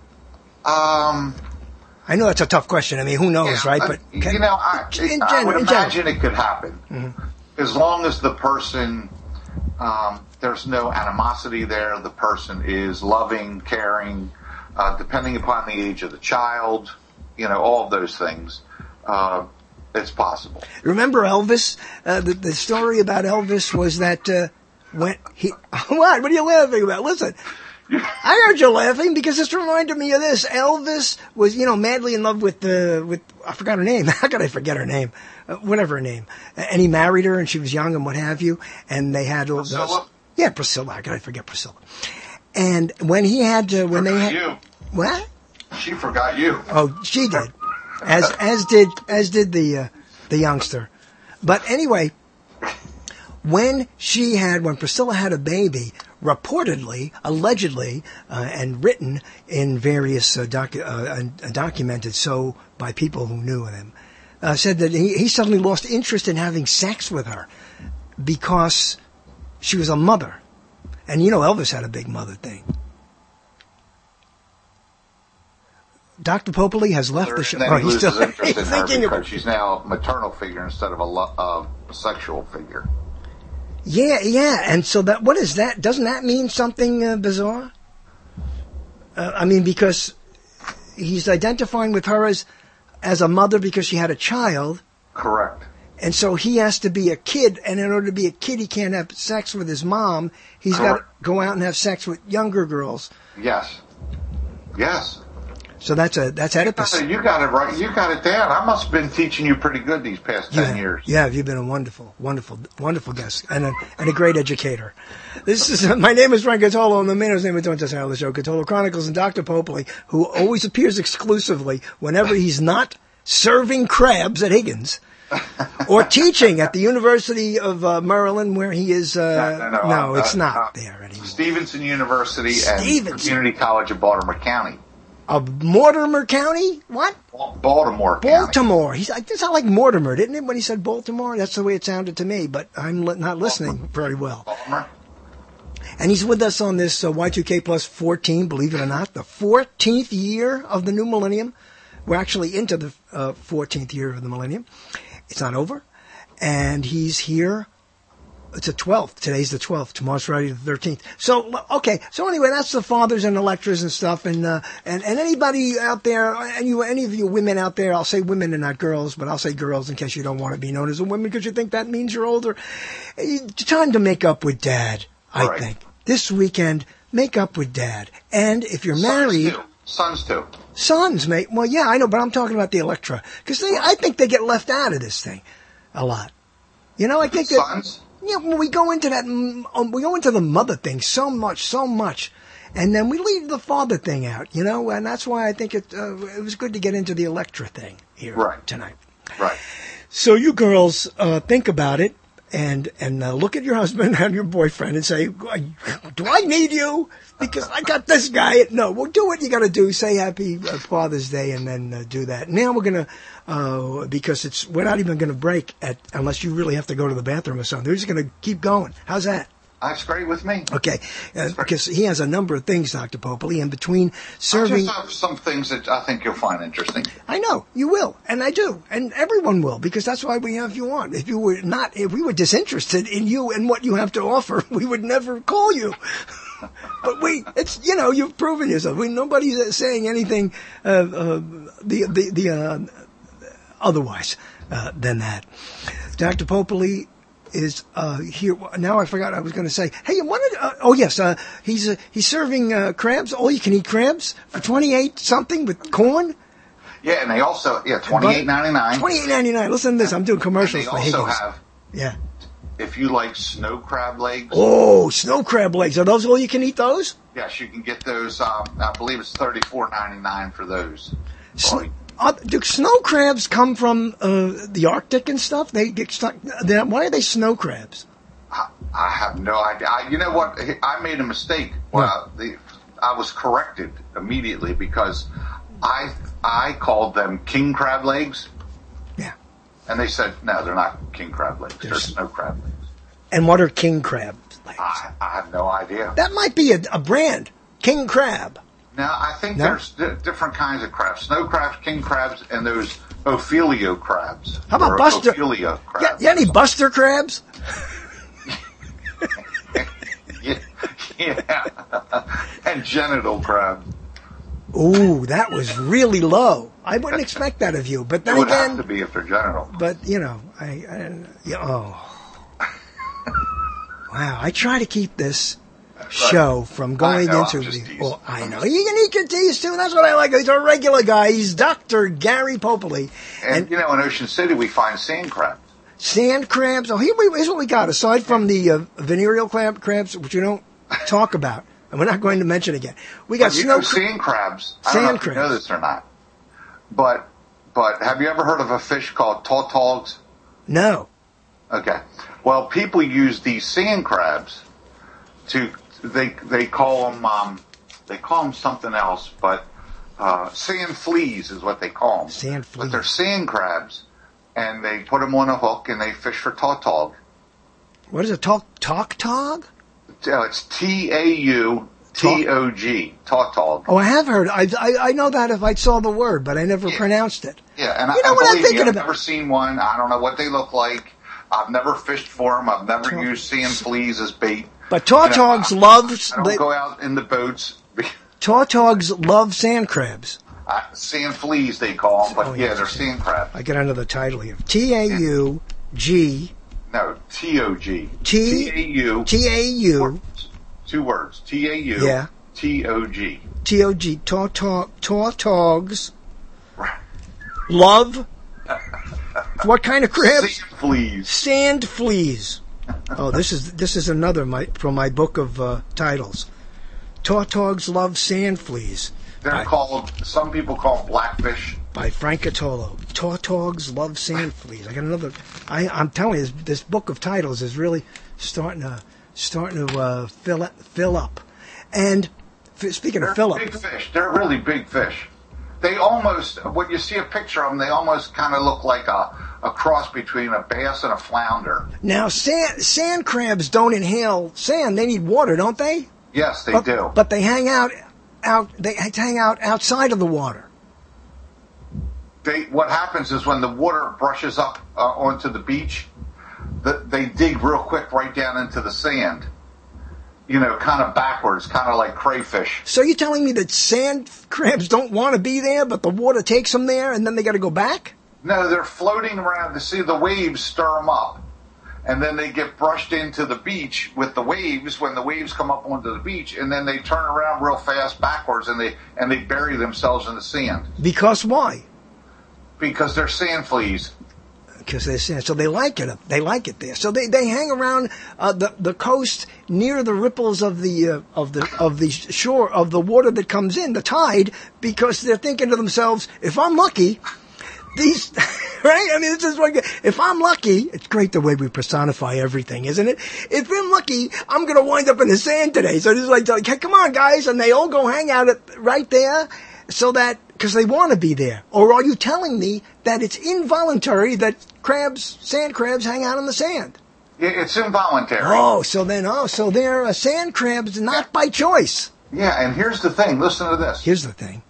I know that's a tough question. I mean, who knows, right? But I would imagine it could happen. Mm-hmm. As long as the person, there's no animosity there, the person is loving, caring, depending upon the age of the child, all of those things, it's possible. Remember Elvis? The story about Elvis was that when he... What are you laughing about? Listen, I heard you laughing because this reminded me of this. Elvis was, madly in love with I forgot her name. How could I forget her name? Whatever her name. And he married her and she was young and what have you. And they had... Priscilla? Yeah, Priscilla. How could I forget Priscilla? And when he had... you. What? She forgot you. Oh, she did. As did the youngster. But anyway, when Priscilla had a baby, reportedly, allegedly, and written in various documented so by people who knew him, said that he suddenly lost interest in having sex with her because she was a mother, and Elvis had a big mother thing. Dr. Popoli has left the show. He loses interest in her because she's now a maternal figure instead of a sexual figure. Yeah. And so what is that? Doesn't that mean something bizarre? Because he's identifying with her as a mother because she had a child. Correct. And so he has to be a kid, and in order to be a kid, he can't have sex with his mom. He's got to go out and have sex with younger girls. Yes. So that's Oedipus. You got it right. You got it down. I must have been teaching you pretty good these past 10 years. Yeah, you've been a wonderful, wonderful, wonderful guest and a great educator. My name is Frank Catolo, and the man whose name is Don't Just Handle the Show, Catolo Chronicles, and Dr. Popoli, who always appears exclusively whenever he's not serving crabs at Higgins. Or teaching at the University of Maryland, where he is. It's not there anymore. Stevenson University and Community College of Baltimore County. of Mortimer County. What? Baltimore County. Baltimore. It sounded like Mortimer, didn't it, when he said Baltimore? That's the way it sounded to me, but I'm not listening very well. Baltimore. And he's with us on this Y2K Plus 14, believe it or not, the 14th year of the new millennium. We're actually into the 14th year of the millennium. It's not over. And he's here. It's the 12th. Today's the 12th. Tomorrow's Friday the 13th. So, okay. So anyway, that's the fathers and Electras and stuff. And anybody out there, any of you women out there, I'll say women and not girls, but I'll say girls in case you don't want to be known as a woman because you think that means you're older. It's time to make up with Dad, I think. This weekend, make up with Dad. And if you're married... Sons too. Sons, mate. Well, yeah, I know, but I'm talking about the Electra. Because I think they get left out of this thing a lot. You know, I think that... Sons? Yeah, when we go into that, we go into the mother thing so much, and then we leave the father thing out, you know, and that's why I think it was good to get into the Electra thing here tonight. Right. So you girls think about it and look at your husband and your boyfriend and say, do I need you? Because I got this guy. No, well, do what you got to do. Say Happy Father's Day and then do that. Now we're going to, because we're not even going to break unless you really have to go to the bathroom or something. We're just going to keep going. How's that? That's great with me. Okay, because he has a number of things, Dr. Popoli, in between serving... I just have some things that I think you'll find interesting. I know, you will, and I do, and everyone will, because that's why we have you on. If we were disinterested in you and what you have to offer, we would never call you. But you've proven yourself. Nobody's saying anything otherwise than that. Dr. Popoli is here now. I forgot I was going to say. Hey, he's serving crabs. All you can eat crabs for $28 something with corn. Yeah, and they also $28.99. $28.99. Listen to this. I'm doing commercials for Higgins. They also have. Yeah. If you like snow crab legs. Oh, snow crab legs. Are those all you can eat? Those? Yes, you can get those. I believe it's $34.99 for those. Do snow crabs come from the Arctic and stuff? They get stuck. Why are they snow crabs? I have no idea. You know what? I made a mistake. Well, I was corrected immediately because I called them king crab legs. Yeah. And they said, no, they're not king crab legs. They're snow crab legs. And what are king crab legs? I have no idea. That might be a brand. King crab. Now, I think there's different kinds of crabs. Snow crabs, king crabs, and those Ophelio crabs. How about Buster? Ophelia crabs. Yeah, any Buster crabs? yeah. And genital crabs. Ooh, that was really low. I wouldn't expect that of you. But then it would again, have to be if they're genital. But, wow, I try to keep this show from going into the... I know. You can eat your teas, too. That's what I like. He's a regular guy. He's Dr. Gary Popoli. And in Ocean City, we find sand crabs. Sand crabs? Oh, here's what we got. Aside from the venereal crabs, which we don't talk about, and we're not going to mention again. We got sand crabs. I don't know if you know this or not. But have you ever heard of a fish called tautogs? No. Okay. Well, people use these sand crabs to... They call them something else, but sand fleas is what they call them. Sand fleas. But they're sand crabs, and they put them on a hook and they fish for tautog. What is it? Tautog? It's Tautog. Tautog. Oh, I have heard. I know that if I saw the word, but I never pronounced it. Yeah, and you know what I'm thinking about? I've never seen one. I don't know what they look like. I've never fished for them. I've never used sand fleas as bait. But tautogs love... I don't go out in the boats. Tautogs love sand crabs. Sand fleas, they call them, but they're sand crabs. I get another title here. T-A-U-G... No, T-O-G. T-A-U... T-A-U... 2 words. T-A-U... Yeah. T-O-G. T-O-G. Tautogs... Love... What kind of crabs? Sand fleas. Sand fleas. Oh, this is another from my book of titles. Tautogs love sand fleas. They're called. Some people call them blackfish. By Frank Catolo. Tautogs love sand fleas. I got another. I'm telling you, this book of titles is really starting to fill up. And speaking They're of Philip. big fish. They're really big fish. They almost, when you see a picture of them, they almost kind of look like a cross between a bass and a flounder. Now, sand crabs don't inhale sand. They need water, don't they? Yes, they do. But they hang out outside of the water. What happens is when the water brushes up onto the beach, they dig real quick right down into the sand. Kind of backwards, kind of like crayfish. So you're telling me that sand crabs don't want to be there, but the water takes them there, and then they got to go back? No, they're floating around to see the waves stir them up. And then they get brushed into the beach with the waves when the waves come up onto the beach, and then they turn around real fast backwards, and they bury themselves in the sand. Because why? Because they're sand fleas. Because they're sand, so they like it. They like it there. So they hang around the coast near the ripples of the shore of the water that comes in, the tide, because they're thinking to themselves, if I'm lucky, these right? I mean, it's just like, if I'm lucky, it's great the way we personify everything, isn't it? If I'm lucky, I'm going to wind up in the sand today. So it's like, hey, come on, guys, and they all go hang out right there, so that. Because they want to be there. Or are you telling me that it's involuntary that sand crabs hang out in the sand? Yeah, it's involuntary. So they're sand crabs not by choice. Yeah, and here's the thing. Listen to this. Here's the thing.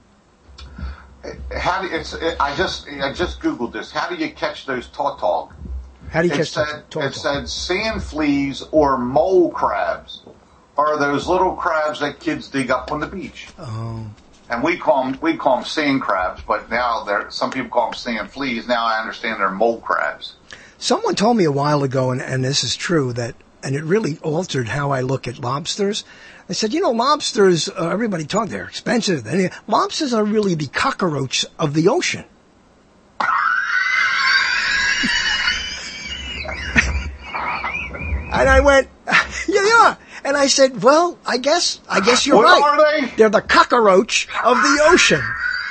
I just Googled this. How do you catch those tautog? How do you catch tautog? It said sand fleas or mole crabs are those little crabs that kids dig up on the beach. Oh. And we call them sand crabs, but now some people call them sand fleas. Now I understand they're mole crabs. Someone told me a while ago, and this is true, and it really altered how I look at lobsters. They said, lobsters, everybody talk, they're expensive. Lobsters are really the cockroach of the ocean. And I went, yeah. And I said, well, I guess you're right. What are they? They're the cockroach of the ocean.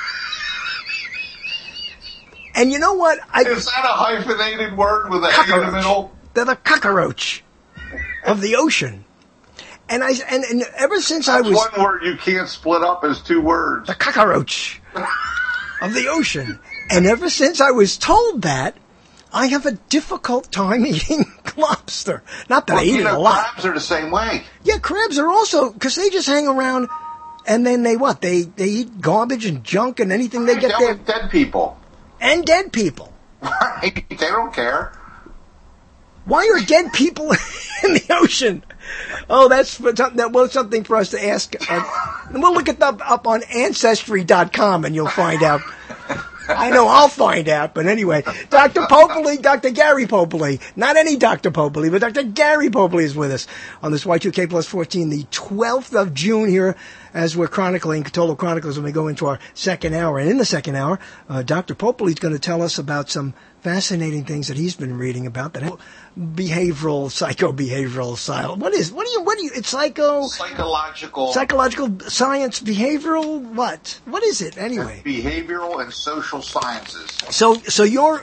And you know what? Is that a hyphenated word with an A in the middle? They're the cockroach of the ocean. And ever since I was... That's one word you can't split up as two words. The cockroach of the ocean. And ever since I was told that, I have a difficult time eating lobster. Not that I eat it a lot. Crabs are the same way. Yeah, crabs are also, because they just hang around, and then they eat garbage and junk and anything they get there. Dead people. And dead people. Right. They don't care. Why are dead people in the ocean? Oh, that was something for us to ask. We'll look it up on Ancestry.com and you'll find out. I know I'll find out, but anyway, Dr. Gary Popoli, not any Dr. Popoli, but Dr. Gary Popoli is with us on this Y2K Plus 14, the 12th of June here, as we're chronicling Cthulhu Chronicles when we go into our second hour. And in the second hour, Dr. Popoli is going to tell us about some fascinating things that he's been reading about, that psychobehavioral style. What do you, it's psychological science, behavioral, what is it anyway? Behavioral and social sciences. So your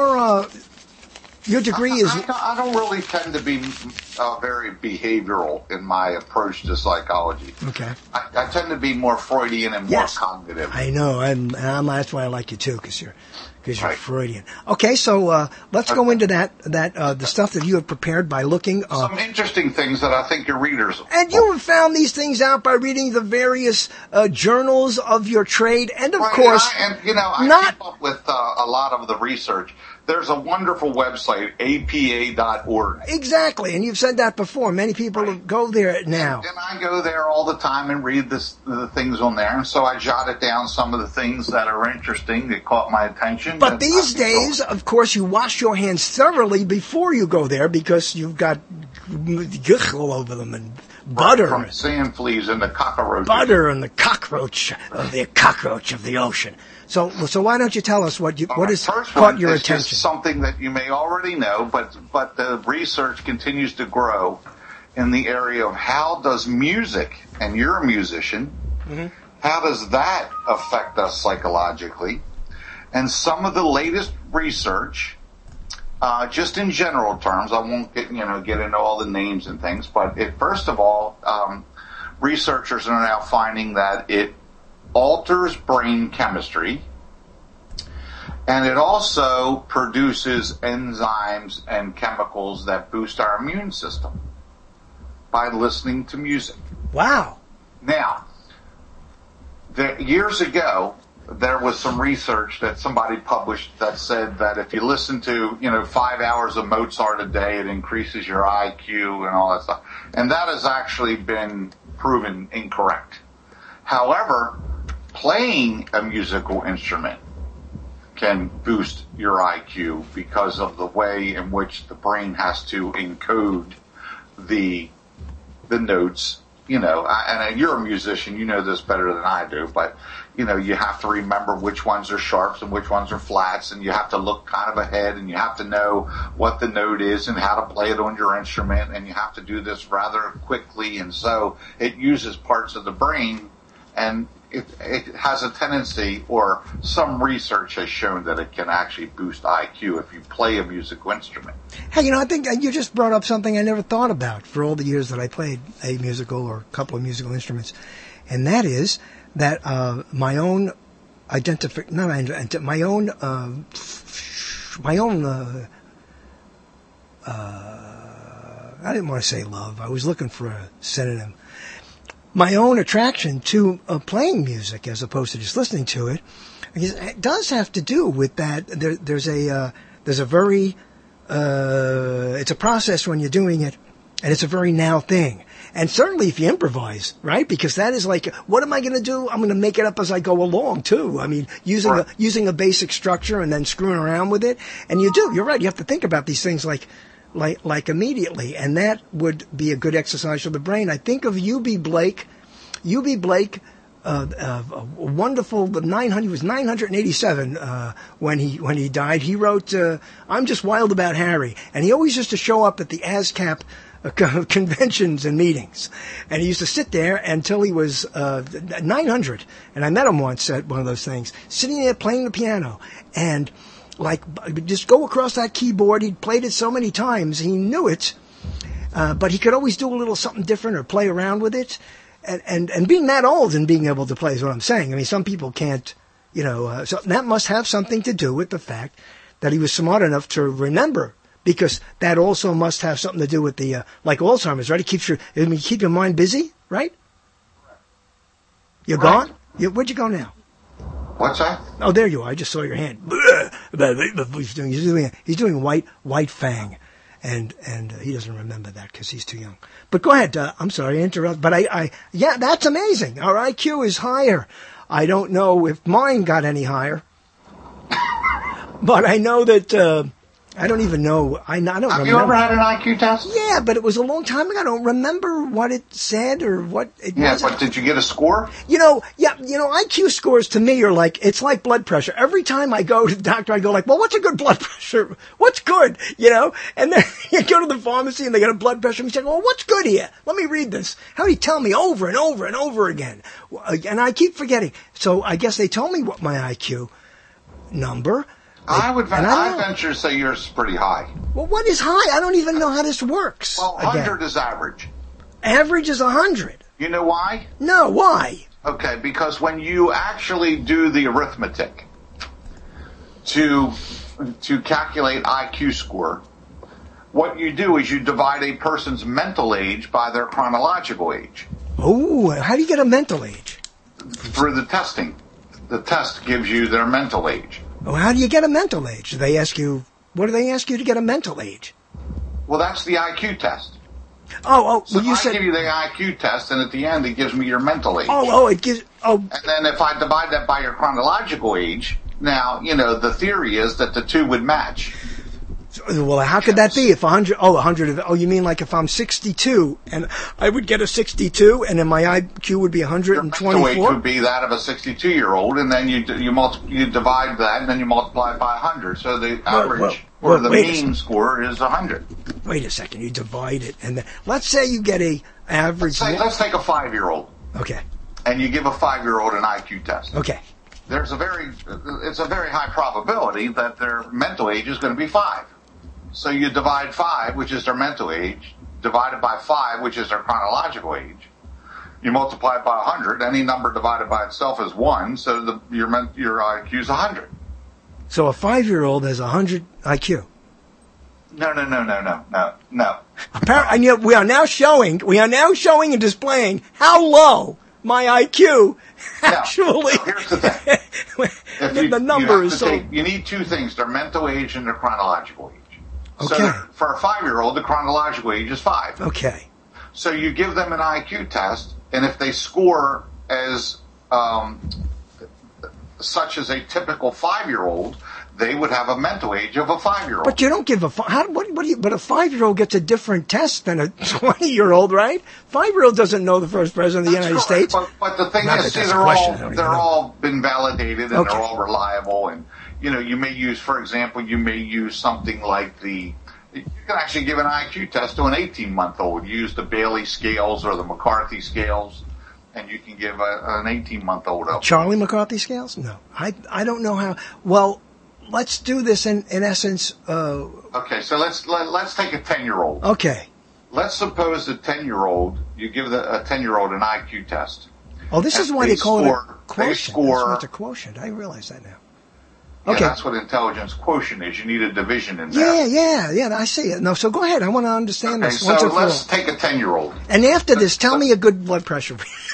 degree is... I don't really tend to be very behavioral in my approach to psychology. Okay. I tend to be more Freudian and more cognitive. I know, and that's why I like you too, because you're Freudian. Okay, so let's go into that the stuff that you have prepared by looking. Some interesting things that I think your readers... And you have found these things out by reading the various journals of your trade, and of course... I keep up with a lot of the research. There's a wonderful website, apa.org. Exactly, and you've said that before. Many people go there now. And I go there all the time and read the things on there, and so I jotted down some of the things that are interesting that caught my attention. But these days, of course, you wash your hands thoroughly before you go there, because you've got guch all over them and butter. From sand fleas and the cockroaches. Butter and the cockroach of the ocean. So why don't you tell us what has caught your attention? Just something that you may already know, but the research continues to grow in the area of how does music, and you're a musician, how does that affect us psychologically? And some of the latest research, just in general terms, I won't get into all the names and things, but first of all, researchers are now finding that it alters brain chemistry, and it also produces enzymes and chemicals that boost our immune system by listening to music. Wow. Now, years ago, there was some research that somebody published that said that if you listen to, 5 hours of Mozart a day, it increases your IQ and all that stuff. And that has actually been proven incorrect. However, playing a musical instrument can boost your IQ because of the way in which the brain has to encode the notes. And you're a musician, you know this better than I do, but, you have to remember which ones are sharps and which ones are flats, and you have to look kind of ahead, and you have to know what the note is and how to play it on your instrument, and you have to do this rather quickly, and so it uses parts of the brain, and it has a tendency, or some research has shown that it can actually boost IQ if you play a musical instrument. Hey, I think you just brought up something I never thought about for all the years that I played a musical or a couple of musical instruments, and that is that my own I didn't want to say love. I was looking for a synonym. My own attraction to playing music as opposed to just listening to it, it does have to do with that. There's a very it's a process when you're doing it, and it's a very now thing. And certainly if you improvise, right? Because that is like, what am I going to do? I'm going to make it up as I go along too. I mean, using a basic structure and then screwing around with it. And you're right. You have to think about these things like immediately. And that would be a good exercise for the brain. I think of U.B. Blake. U.B. Blake, a wonderful, he was 987 when he died. He wrote, I'm Just Wild About Harry. And he always used to show up at the ASCAP conventions and meetings. And he used to sit there until he was 900. And I met him once at one of those things, sitting there playing the piano. And just go across that keyboard. He'd played it so many times, he knew it. But he could always do a little something different or play around with it. And being that old and being able to play is what I'm saying. I mean, some people can't, so that must have something to do with the fact that he was smart enough to remember, because that also must have something to do with the, like Alzheimer's, right? It keeps keep your mind busy, right? You're gone? Where'd you go now? What's that? Oh, there you are. I just saw your hand. He's doing White Fang. And he doesn't remember that because he's too young. But go ahead. I'm sorry I interrupted. But yeah, that's amazing. Our IQ is higher. I don't know if mine got any higher. But I know that, I don't even know. I don't remember. Have you ever had an IQ test? Yeah, but it was a long time ago. I don't remember what it said or what it was. Yeah, but did you get a score? IQ scores to me are it's like blood pressure. Every time I go to the doctor, I go well, what's a good blood pressure? What's good? And then you go to the pharmacy and they got a blood pressure and you say, well, what's good here? Let me read this. How do you tell me over and over and over again? And I keep forgetting. So I guess they told me what my IQ number. I venture to say yours is pretty high. Well, what is high? I don't even know how this works. Well, 100 is average. Average is 100. You know why? No, why? Okay, because when you actually do the arithmetic to calculate IQ score, what you do is you divide a person's mental age by their chronological age. Oh, how do you get a mental age? Through the testing. The test gives you their mental age. Well, how do you get a mental age? What do they ask you to get a mental age? Well, that's the IQ test. Well, I give you the IQ test, and at the end, it gives me your mental age. It gives. And then if I divide that by your chronological age, now, the theory is that the two would match. Well, how could that be? If 100, 100, you mean like if I'm 62 and I would get a 62 and then my IQ would be 124? Your mental age would be that of a 62-year-old, and then you divide that and then you multiply it by 100. So the average or the mean score is 100. Wait a second. You divide it and then, let's say you get a average. Let's take a 5-year-old. Okay. And you give a 5-year-old an IQ test. Okay. It's a very high probability that their mental age is going to be 5. So you divide 5, which is their mental age, divided by 5, which is their chronological age. You multiply it by 100. Any number divided by itself is 1, so your IQ is 100. So a 5-year-old has 100 IQ. No. And yet we are now showing and displaying how low my IQ actually. Now, here's the thing. The number is so. You need two things: their mental age and their chronological age. Okay. So for a 5-year-old, the chronological age is 5. Okay. So you give them an IQ test, and if they score as such as a typical 5-year-old, they would have a mental age of a 5-year-old. But you don't give but a 5-year-old gets a different test than a 20-year-old, right? 5-year-old doesn't know the first president of the United States. But the thing is, see, they're all been validated and they're all reliable. And, you may use, for example, something like you can actually give an IQ test to an 18-month-old. Use the Bailey scales or the McCarthy scales, and you can give an 18-month-old up. Charlie McCarthy scales? No. I don't know how. Well, let's do this in essence. Okay, so let's take a 10-year-old. Okay. Let's suppose a 10-year-old, you give a 10-year-old an IQ test. Oh, this is why they call it a quotient. They score. That's a quotient. I realize that now. Yeah, Okay. that's what intelligence quotient is. You need a division in there. Yeah, I see it. No, so go ahead. I want to understand Okay, this. so let's take a 10-year-old. And after this, tell me a good blood pressure.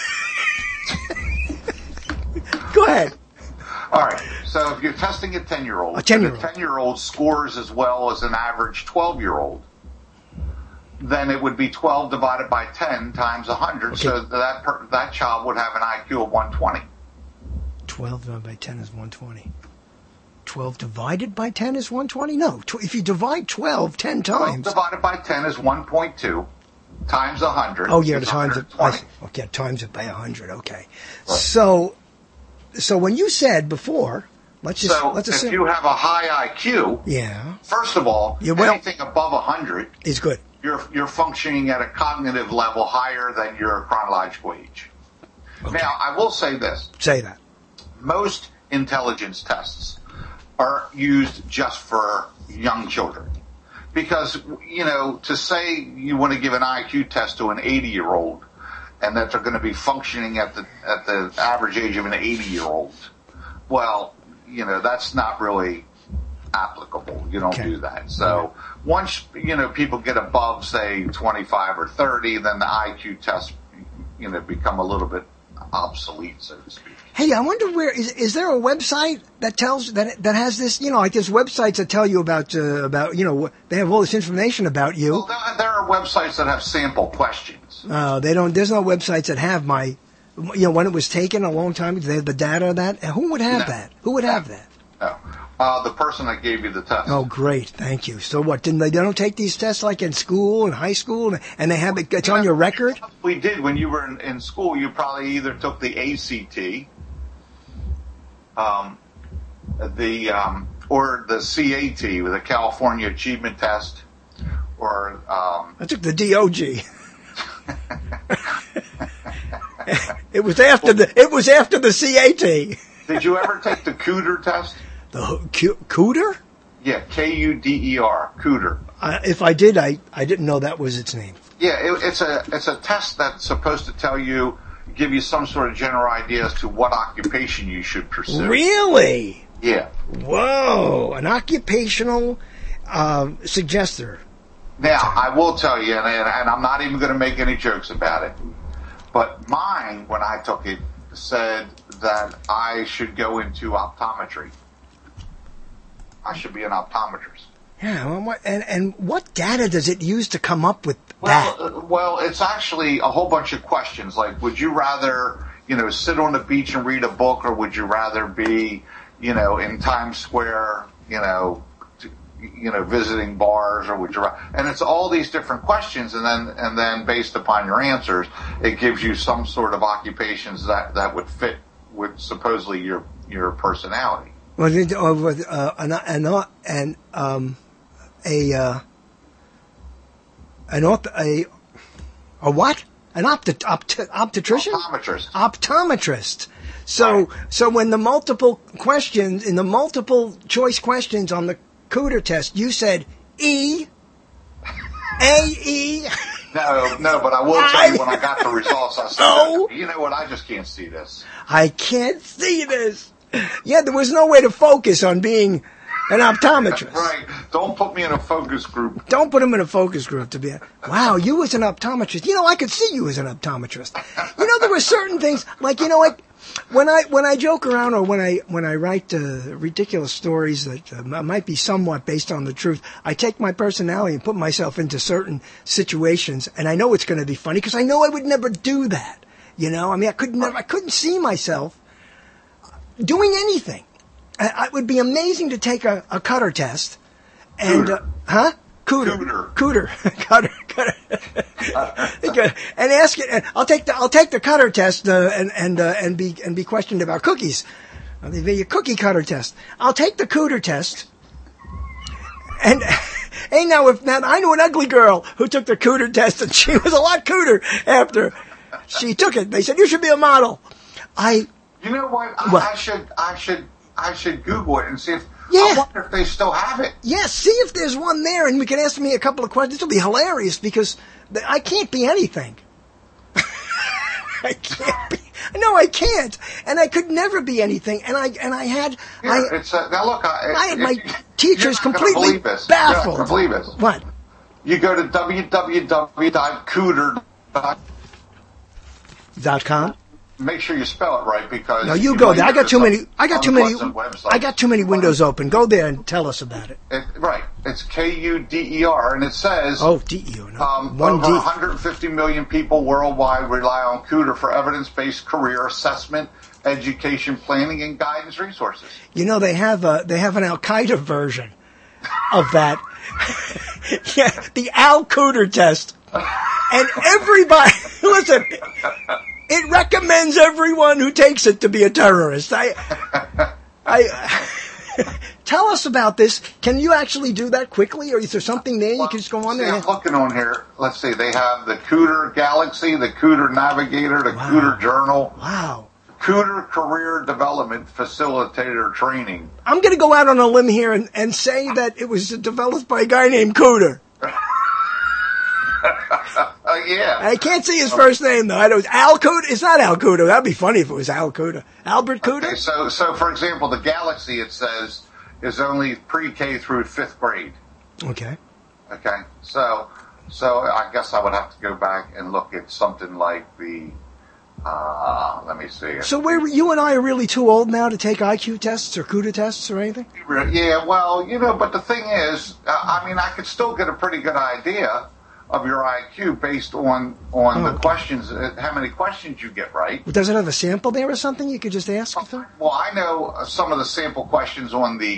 Go ahead. All right. So if you're testing a 10-year-old, A 10-year-old. and a 10-year-old scores as well as an average 12-year-old, then it would be 12 divided by 10 times 100. Okay. So that child would have an IQ of 120. 12 divided by 10 is 120. 12 divided by 10 is 120? No. If you divide 12 10 times. 12 divided by 10 is 1.2 times 100. Oh, yeah, is times it. 120. Okay, times it by 100. Okay. Right. So when you said before, let's assume. If you have a high IQ, yeah. First of all, anything above 100 is good. You're functioning at a cognitive level higher than your chronological age. Okay. Now, I will say this. Say that. Most intelligence tests are used just for young children. Because, to say you want to give an IQ test to an 80-year-old and that they're going to be functioning at the average age of an 80-year-old, well, that's not really applicable. You don't do that. So once, people get above, say, 25 or 30, then the IQ tests, become a little bit obsolete, so to speak. Hey, I wonder where is there a website that tells that has this? Like there's websites that tell you about they have all this information about you. Well, there are websites that have sample questions. They don't. There's no websites that have my, when it was taken a long time ago. They have the data of that. Who would have that? Who would have that? No, the person that gave you the test. Oh, great, thank you. So what? They don't take these tests like in school and high school, and they have it. It's on your record. We did when you were in school. You probably either took the ACT. Or the CAT, with the California Achievement Test, or I took the DOG. It was after the CAT. Did you ever take the Cooter test? The Cooter? Yeah, Kuder, Cooter. If I did, I didn't know that was its name. Yeah, it's a test that's supposed to give you some sort of general idea as to what occupation you should pursue. Really? Yeah. Whoa, an occupational suggester. Now, I will tell you, and I'm not even going to make any jokes about it, but mine, when I took it, said that I should go into optometry. I should be an optometrist. Yeah, and what data does it use to come up with that? Well, it's actually a whole bunch of questions. Like, would you rather, sit on the beach and read a book, or would you rather be, in Times Square, visiting bars, or would you? And it's all these different questions, and then based upon your answers, it gives you some sort of occupations that would fit with supposedly your personality. Well, a what? An optometrician? Optometrist. Optometrist. So when the multiple questions, in the multiple choice questions on the Cooter test, you said E, A-E. No, but I will tell you when I got the results, I said, you know what, I just can't see this. I can't see this. Yeah, there was no way to focus on being an optometrist. Right. Don't put me in a focus group. Don't put him in a focus group to be wow, you as an optometrist. You know, I could see you as an optometrist. You know, there were certain things, like, you know, like, when I joke around or when I write ridiculous stories that might be somewhat based on the truth, I take my personality and put myself into certain situations, and I know it's going to be funny because I know I would never do that. You know, I mean, I couldn't see myself doing anything. It would be amazing to take a cutter test and Cooter. And ask it. And I'll take the cutter test and be questioned about cookies. There'll be a cookie cutter test. I'll take the Cooter test. And hey, now I knew an ugly girl who took the Cooter test, and she was a lot cooter after she took it. They said you should be a model. You know what? I should Google it and see if. Yeah. I wonder if they still have it. Yeah, see if there's one there, and we can ask me a couple of questions. This will be hilarious because I can't be anything. I can't be. No, I can't, and I could never be anything. And I had. Yeah, now look, I had my teachers completely baffled. You're not going to believe this. What? You go to www.cooter.com. Make sure you spell it right because. No, you go there. I got too many windows open. Go there and tell us about it. Right. It's Kuder, and it says. Oh, DER. No. Over 150 million people worldwide rely on Cooter for evidence-based career assessment, education planning, and guidance resources. You know, they have an Al Qaeda version of that. Yeah, the Al Cooter test, and everybody listen. It recommends everyone who takes it to be a terrorist. Tell us about this. Can you actually do that quickly, or is there something there you can just go on there? I'm looking on here. Let's see. They have the Cooter Galaxy, the Cooter Navigator, the Cooter Journal. Wow. Cooter Career Development Facilitator Training. I'm going to go out on a limb here and say that it was developed by a guy named Cooter. Yeah. I can't see his first name, though. I know it's Al Cooter. It's not Al Cooter. That'd be funny if it was Al Cooter. Albert Cooter? Okay, so for example, the Galaxy, it says, is only pre-K through 5th grade. Okay. Okay. So I guess I would have to go back and look at something like the, let me see. So you and I are really too old now to take IQ tests or Cooter tests or anything? Yeah, well, you know, but the thing is, I could still get a pretty good idea of your IQ based on the questions, how many questions you get right. Does it have a sample there or something you could just ask? Well, I know some of the sample questions on the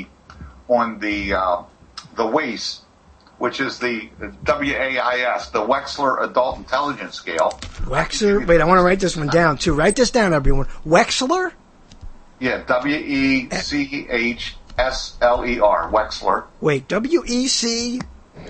WAIS, which is the WAIS, the Wechsler Adult Intelligence Scale. Wechsler? Wait, I want to write this one down, too. Write this down, everyone. Wechsler? Yeah, WECHSLER, Wechsler. Wait, WECH...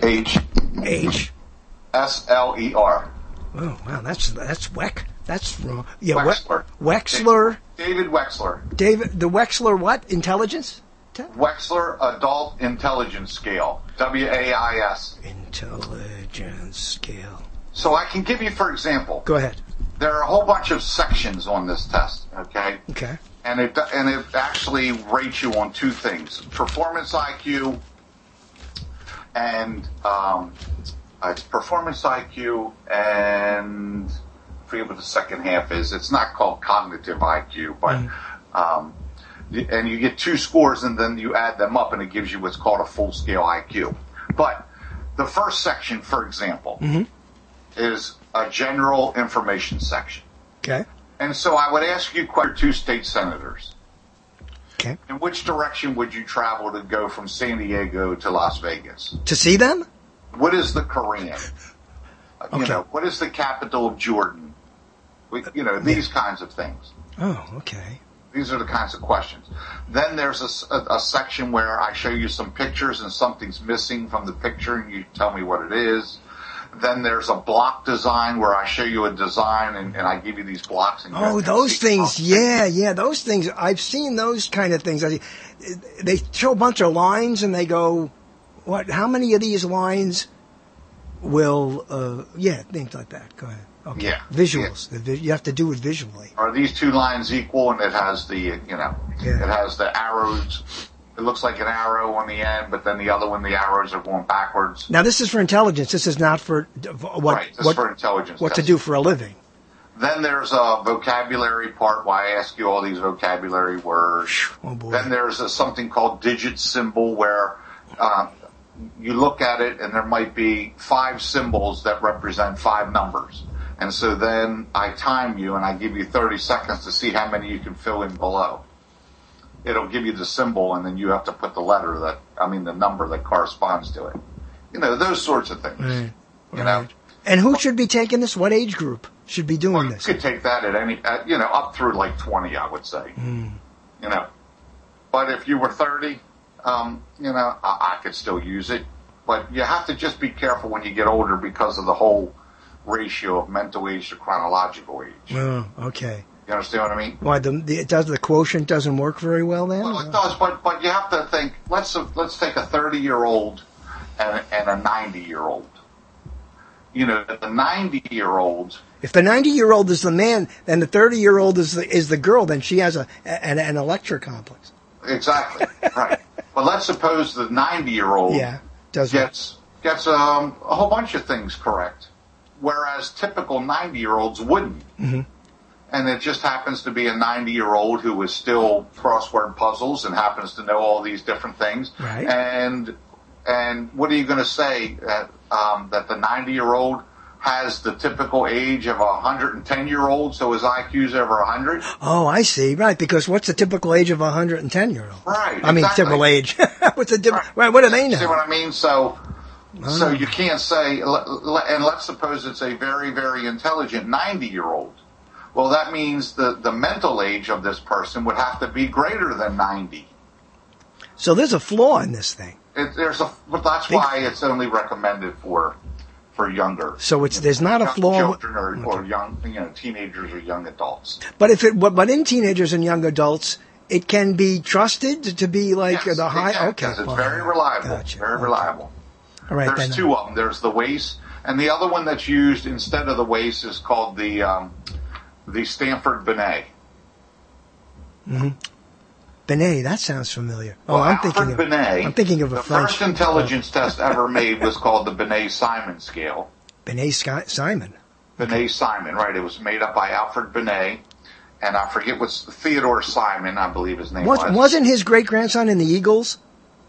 SLER. Oh, wow, that's Weck. That's wrong. Yeah, Wechsler. Wechsler. David Wechsler. The Wechsler what? Intelligence? Wechsler Adult Intelligence Scale. WAIS. Intelligence Scale. So I can give you, for example. Go ahead. There are a whole bunch of sections on this test, okay? Okay. And it actually rates you on two things. Performance IQ and... it's performance IQ and I forget what the second half is. It's not called cognitive IQ, but and you get two scores and then you add them up and it gives you what's called a full scale IQ. But the first section, for example, is a general information section. Okay. And so I would ask you two state senators. Okay. In which direction would you travel to go from San Diego to Las Vegas? To see them? What is the Koran? Okay. You know, what is the capital of Jordan? You know, these kinds of things. Oh, okay. These are the kinds of questions. Then there's a section where I show you some pictures and something's missing from the picture and you tell me what it is. Then there's a block design where I show you a design and I give you these blocks. And those things. Yeah, those things. I've seen those kind of things. They show a bunch of lines and they go, what? How many of these lines will, things like that. Go ahead. Okay. Yeah. Visuals. You have to do it visually. Are these two lines equal? And it has the, it has the arrows. It looks like an arrow on the end, but then the other one, the arrows are going backwards. Now, this is for intelligence. This is not for Right, this is for intelligence. What to do for a living. Then there's a vocabulary part where I ask you all these vocabulary words. Oh, boy. Then there's something called digit symbol where you look at it and there might be 5 symbols that represent 5 numbers. And so then I time you and I give you 30 seconds to see how many you can fill in below. It'll give you the symbol and then you have to put the the number that corresponds to it. Those sorts of things. Right. You know? And who should be taking this? What age group should be doing this? You could take that at any, up through like 20, I would say. But if you were 30, I could still use it. But you have to just be careful when you get older because of the whole ratio of mental age to chronological age. Oh, okay. You understand what I mean? Why the quotient doesn't work very well then? Well, it does, but you have to think. Let's take a 30-year-old and a 90-year-old. The 90-year-old. If the 90-year-old is the man, then the 30-year-old is the girl. Then she has an Electra complex. Exactly right. But let's suppose the 90-year-old gets a whole bunch of things correct, whereas typical 90-year-olds wouldn't. Mm-hmm. And it just happens to be a 90-year-old who is still crossword puzzles and happens to know all these different things. Right. And what are you going to say that the 90-year-old has the typical age of a 110-year-old, so his IQ's over 100? Oh, I see. Right, because what's the typical age of a 110-year-old? Right. I mean, exactly. typical age. What's the difference? Right. What do they know? See what I mean? So you can't say, and let's suppose it's a very, very intelligent 90-year-old. Well, that means the mental age of this person would have to be greater than 90. So there's a flaw in this thing. But that's why it's only recommended for younger. So there's not a flaw. Children or young, teenagers or young adults. But but in teenagers and young adults, it can be trusted to be like the high. Can, okay, it's very reliable. Gotcha. Very reliable. All right. There's 2 of them. There's the WACE, and the other one that's used instead of the WACE is called the Stanford Binet. Mm-hmm. Binet, that sounds familiar. Well, I'm thinking of a the French. first intelligence test ever made was called the Binet-Simon scale. Binet-Simon. Binet-Simon, right. It was made up by Alfred Binet, and I forget what's Theodore Simon, I believe his name was. Wasn't his great-grandson in the Eagles?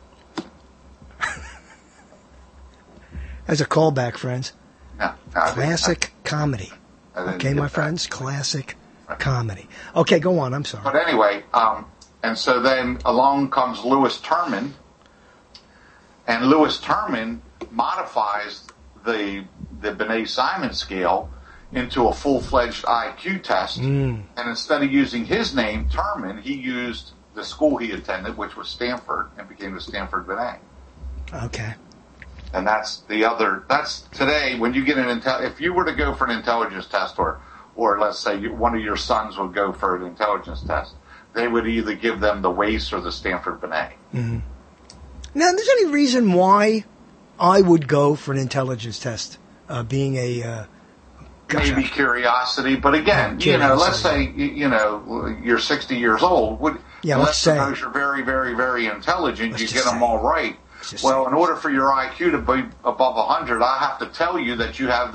As a callback, friends. No, classic comedy. Okay, my friends, classic comedy. Okay, go on. I'm sorry. But anyway, and so then along comes Lewis Terman, and Lewis Terman modifies the Binet-Simon scale into a full-fledged IQ test, and instead of using his name, Terman, he used the school he attended, which was Stanford, and became the Stanford Binet. Okay. And that's today, when you get if you were to go for an intelligence test, or let's say one of your sons would go for an intelligence test, they would either give them the WACE or the Stanford Binet. Mm-hmm. Now, there's any reason why I would go for an intelligence test, being a... Maybe curiosity, but again, let's say, you're 60 years old. Let's suppose you're very, very, very intelligent, you get them all right. Well, in order for your IQ to be above 100, I have to tell you that you have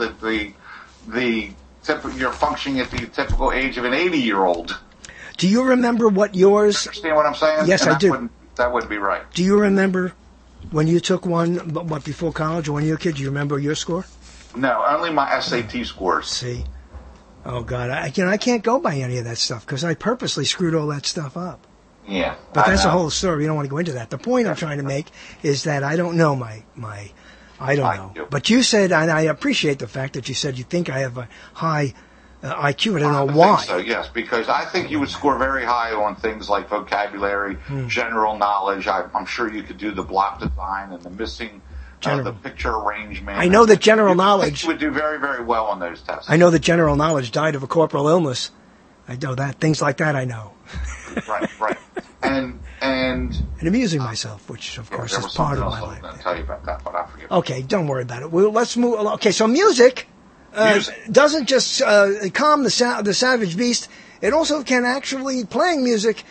you're functioning at the typical age of an 80-year-old. Do you remember what yours... Understand what I'm saying? Yes, I do. That wouldn't be right. Do you remember when you took one, before college or when you were a kid? Do you remember your score? No, only my SAT scores. See? Oh, God. I can't go by any of that stuff because I purposely screwed all that stuff up. Yeah. But that's a whole story. We don't want to go into that. The point I'm trying to make is that I don't know I don't know. But you said, and I appreciate the fact that you said you think I have a high IQ. I don't know why. I think so, yes, because I think you would score very high on things like vocabulary, general knowledge. I'm sure you could do the block design and the missing, the picture arrangement. I know that general knowledge... You would do very, very well on those tests. I know that general knowledge died of a corporal illness. I know that. Things like that I know. Right. and amusing myself, which of course is part of my life. I'm going to tell you about that, but I forget. Okay, don't worry about it. Well, let's move along. Okay, so music doesn't just calm the savage beast. It also can actually, playing music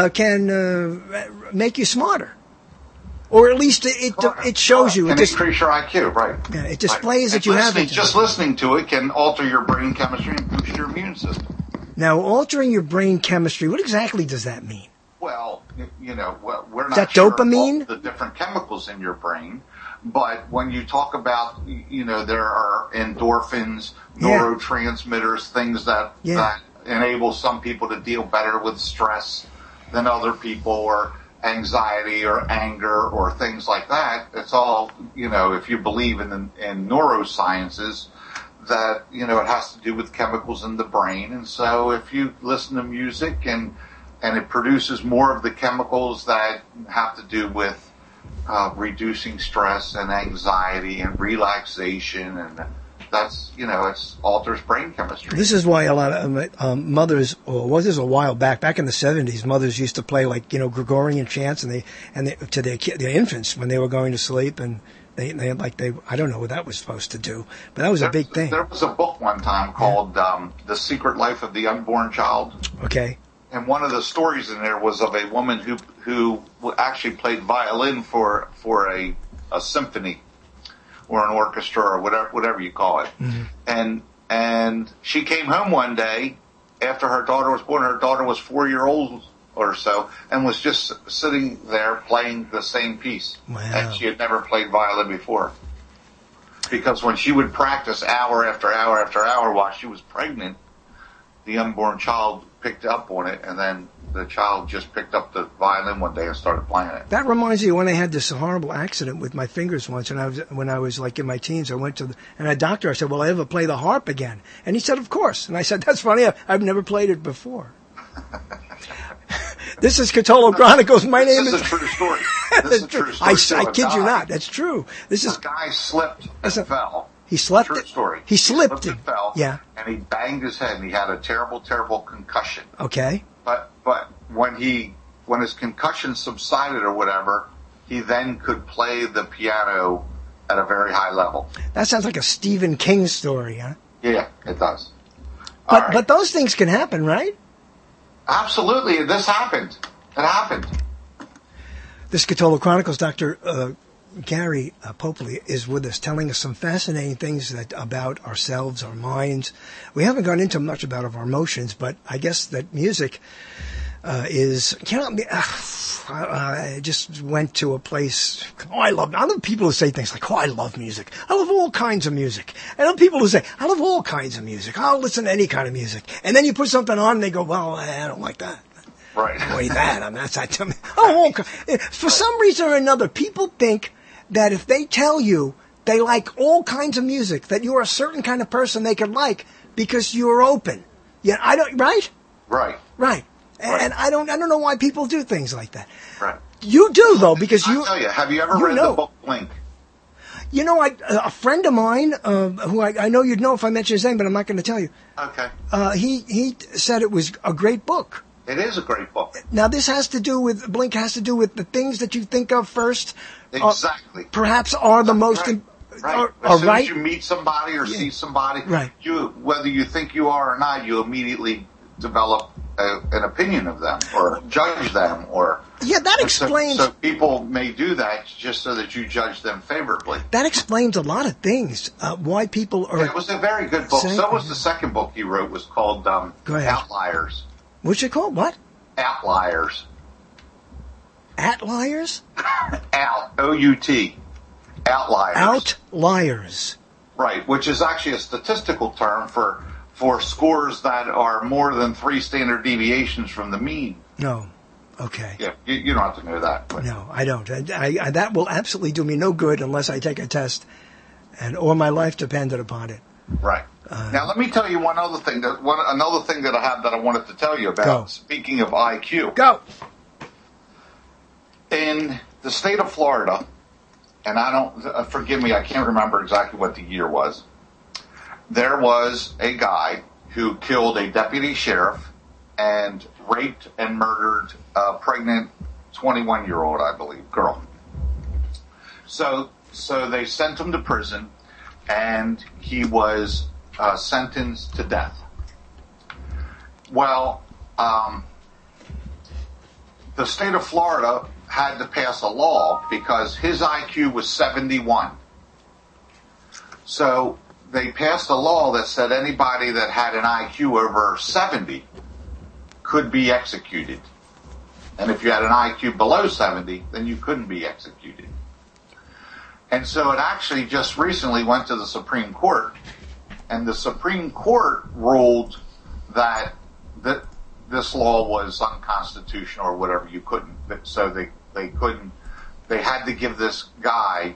can make you smarter. Or at least it shows you. It can increase your IQ, right. Yeah, it displays that you have it. Just listening to it can alter your brain chemistry and boost your immune system. Now, altering your brain chemistry, what exactly does that mean? Well, we're Is not that sure dopamine? of the different chemicals in your brain, but when you talk about, there are endorphins, neurotransmitters, things that enable some people to deal better with stress than other people, or anxiety or anger or things like that. It's all, if you believe in neurosciences, that, it has to do with chemicals in the brain. And so if you listen to music and it produces more of the chemicals that have to do with reducing stress and anxiety and relaxation, and that's, it alters brain chemistry. This is why a lot of mothers, this a while back in the 70s, mothers used to play Gregorian chants and they to their infants when they were going to sleep, and they I don't know what that was supposed to do, but that was a big thing. There was a book one time called The Secret Life of the Unborn Child. Okay. And one of the stories in there was of a woman who actually played violin for a symphony or an orchestra or whatever you call it. Mm-hmm. And she came home one day after her daughter was born. Her daughter was 4 years old or so, and was just sitting there playing the same piece. Wow. And she had never played violin before. Because when she would practice hour after hour after hour while she was pregnant, the unborn child picked up on it, and then the child just picked up the violin one day and started playing it. That reminds me of when I had this horrible accident with my fingers once, and when I was in my teens. I went to a doctor. I said, "Will I ever play the harp again?" And he said, "Of course." And I said, "That's funny. I've never played it before." This is Cthulhu Chronicles. My name is. This is a true story. This is a true story. I kid you not. That's true. This is. A guy slipped and fell. He slept. True story. He slipped and fell. Yeah. And he banged his head, and he had a terrible, terrible concussion. Okay. But when his concussion subsided or whatever, he then could play the piano at a very high level. That sounds like a Stephen King story, huh? Yeah, it does. But those things can happen, right? Absolutely. This happened. It happened. This Cthulhu Chronicles, Dr. Gary Popely is with us, telling us some fascinating things about ourselves, our minds. We haven't gone into much about our emotions, but I guess that music is, I just went to a place, I love people who say things like, I love music. I love all kinds of music. I know people who say, I love all kinds of music. I'll listen to any kind of music. And then you put something on and they go, well, I don't like that. Right. Wait, that. That's not to me. Oh, for some reason or another, people think that if they tell you they like all kinds of music, that you're a certain kind of person they could like because you're open. Yeah, right? Right. Right. And I don't know why people do things like that. Right. You do though, because I'll tell you. Have you ever read the book Blink? You know, a friend of mine, who I know you'd know if I mentioned his name, but I'm not going to tell you. Okay. He said it was a great book. It is a great book. Now, this has to do with, Blink has to do with the things that you think of first. Exactly. Perhaps are the most... Right. As soon as you meet somebody or see somebody, whether you think you are or not, you immediately develop an opinion of them or judge them. That explains... So people may do that just so that you judge them favorably. That explains a lot of things, why people are... It was a very good book. So was the second book he wrote, was called Outliers. What's it called? What? Outliers. Outliers? O-U-T. Outliers. Outliers. Right, which is actually a statistical term for scores that are more than 3 standard deviations from the mean. No. Okay. Yeah, you don't have to know that. But. No, I don't. I that will absolutely do me no good unless I take a test, or my life depended upon it. Right. Now, let me tell you another thing that I have that I wanted to tell you about. Go. Speaking of IQ. Go. In the state of Florida, and forgive me, I can't remember exactly what the year was. There was a guy who killed a deputy sheriff and raped and murdered a pregnant 21-year-old, I believe, girl. So they sent him to prison, and he was sentenced to death. Well, the state of Florida had to pass a law because his IQ was 71. So they passed a law that said anybody that had an IQ over 70 could be executed. And if you had an IQ below 70, then you couldn't be executed. And so it actually just recently went to the Supreme Court, and the Supreme Court ruled that this law was unconstitutional or whatever. You couldn't. So they couldn't. They had to give this guy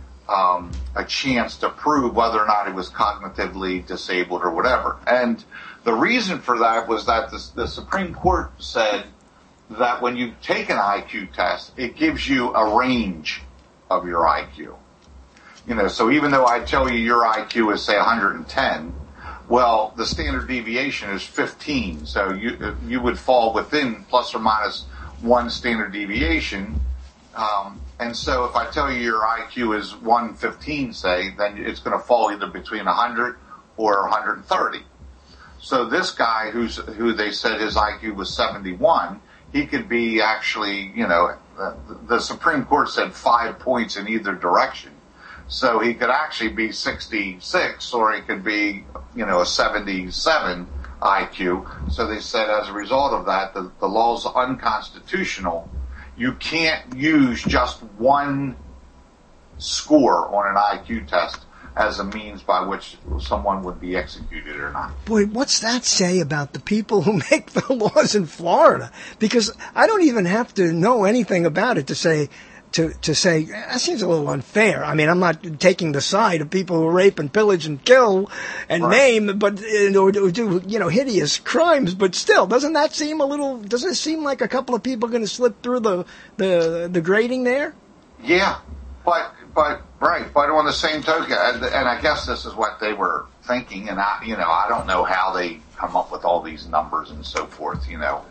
a chance to prove whether or not he was cognitively disabled or whatever. And the reason for that was that the Supreme Court said that when you take an IQ test, it gives you a range of your IQ. You know, so even though I tell you your IQ is, say, 110, well, the standard deviation is 15. So you would fall within plus or minus one standard deviation. And so if I tell you your IQ is 115, say, then it's going to fall either between 100 or 130. So this guy who they said his IQ was 71, he could be actually, you know, the Supreme Court said 5 points in either direction. So he could actually be 66 or he could be, you know, a 77 IQ. So they said as a result of that, the law's unconstitutional. You can't use just one score on an IQ test as a means by which someone would be executed or not. Boy, what's that say about the people who make the laws in Florida? Because I don't even have to know anything about it to say that seems a little unfair. I mean, I'm not taking the side of people who rape and pillage and kill and maim, but or do, you know, hideous crimes. But still, doesn't it seem like a couple of people are going to slip through the grating there? Yeah, but on the same token, and I guess this is what they were thinking, and I don't know how they come up with all these numbers and so forth, you know,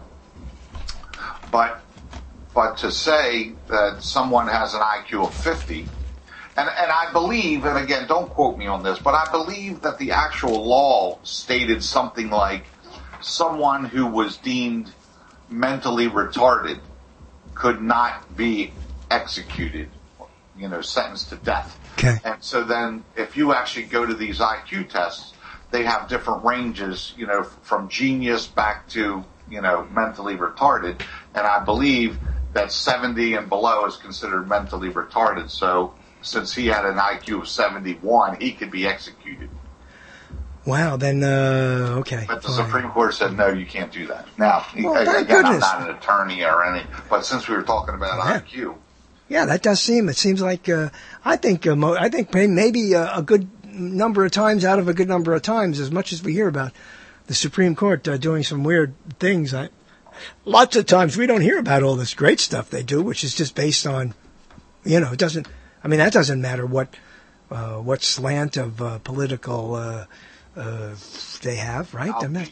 But to say that someone has an IQ of 50, and I believe, and again, don't quote me on this, but I believe that the actual law stated something like someone who was deemed mentally retarded could not be executed, you know, sentenced to death. Okay. And so then if you actually go to these IQ tests, they have different ranges, you know, from genius back to, you know, mentally retarded. And I believe that 70 and below is considered mentally retarded. So since he had an IQ of 71, he could be executed. Wow, then, okay. But the Supreme Court said, no, you can't do that. Now, thank again, goodness. I'm not an attorney or anything, but since we were talking about IQ. Yeah, that does seem, it seems like, I think maybe a good number of times out of a good number of times, as much as we hear about the Supreme Court doing some weird things, lots of times we don't hear about all this great stuff they do, which is just based on, you know, that doesn't matter what slant of political they have, right?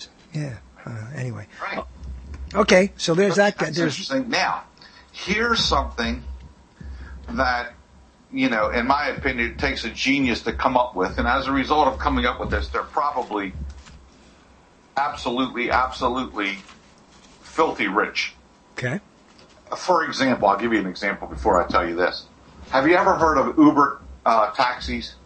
Anyway. Right. Okay, so there's that. That's interesting. Now, here's something that, you know, in my opinion, it takes a genius to come up with, and as a result of coming up with this, they're probably absolutely filthy rich. Okay. For example, I'll give you an example before I tell you this. Have you ever heard of Uber taxis?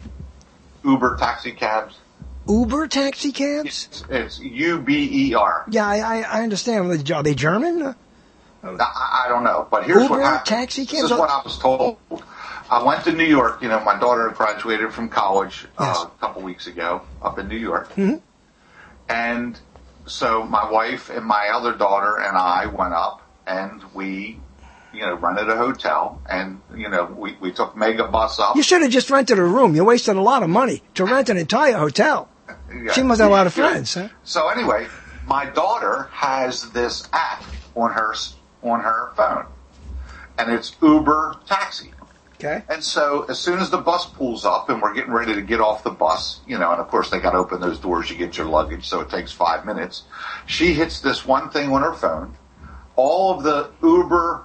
Uber taxi cabs? Uber taxi cabs? It's UBER. Yeah, I understand. Are they German? I don't know, but here's Uber what happened. Taxi cabs? This is what I was told. I went to New York. You know, my daughter graduated from college a couple weeks ago up in New York. Mm-hmm. And so my wife and my other daughter and I went up and we, you know, rented a hotel and, you know, we took Megabus up. You should have just rented a room. You wasted a lot of money to rent an entire hotel. Yeah, she must have a lot of friends, huh? So anyway, my daughter has this app on her phone, and it's Uber Taxi. Okay. And so as soon as the bus pulls up and we're getting ready to get off the bus, and of course they got to open those doors, you get your luggage, so it takes 5 minutes. She hits this one thing on her phone. All of the Uber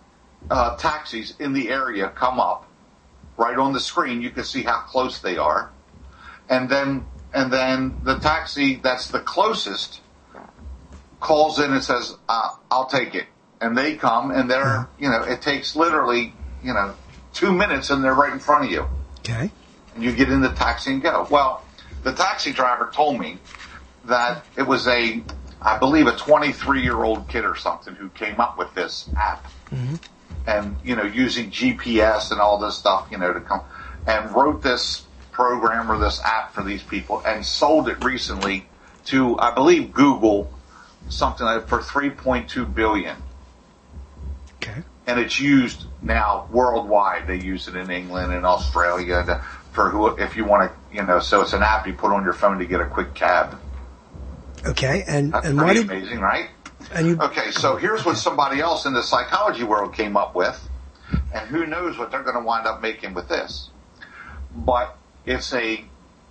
taxis in the area come up. Right on the screen, you can see how close they are. And then the taxi that's the closest calls in and says, I'll take it. And they come, and they're, it takes literally, 2 minutes, and they're right in front of you. Okay. And you get in the taxi and go. Well, the taxi driver told me that it was I believe a 23-year-old kid or something who came up with this app. Mm-hmm. And, using GPS and all this stuff, to come, and wrote this program or this app for these people and sold it recently to, I believe, Google, something like for $3.2 billion. Okay. And it's used now worldwide. They use it in England and Australia if you want to, so it's an app you put on your phone to get a quick cab. Okay. And That's and pretty what amazing, right? And okay, so here's what somebody else in the psychology world came up with, and who knows what they're going to wind up making with this. But it's an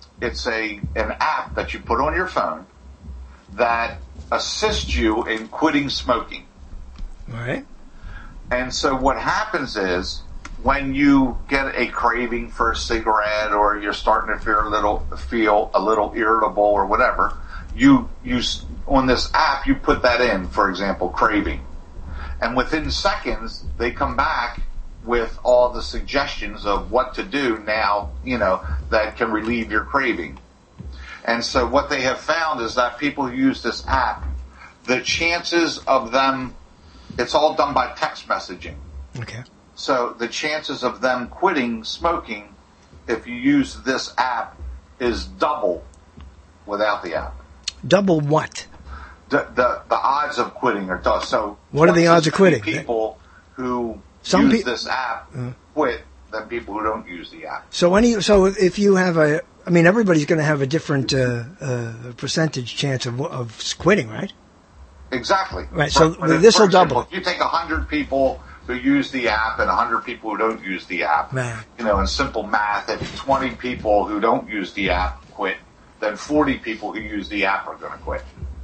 app that you put on your phone that assists you in quitting smoking. All right. And so what happens is when you get a craving for a cigarette or you're starting to feel a little irritable or whatever, you on this app, you put that in, for example, craving. And within seconds, they come back with all the suggestions of what to do now, that can relieve your craving. And so what they have found is that people who use this app, the chances of them, it's all done by text messaging. Okay. So the chances of them quitting smoking, if you use this app, is double without the app. Double what? The odds of quitting are double. So what are the odds of quitting? People who use this app quit than people who don't use the app. So if you have everybody's going to have a different percentage chance of quitting, right? Exactly. Right. So But this will for example, double. If you take 100 people who use the app and 100 people who don't use the app, in simple math, if 20 people who don't use the app quit, then 40 people who use the app are going to quit.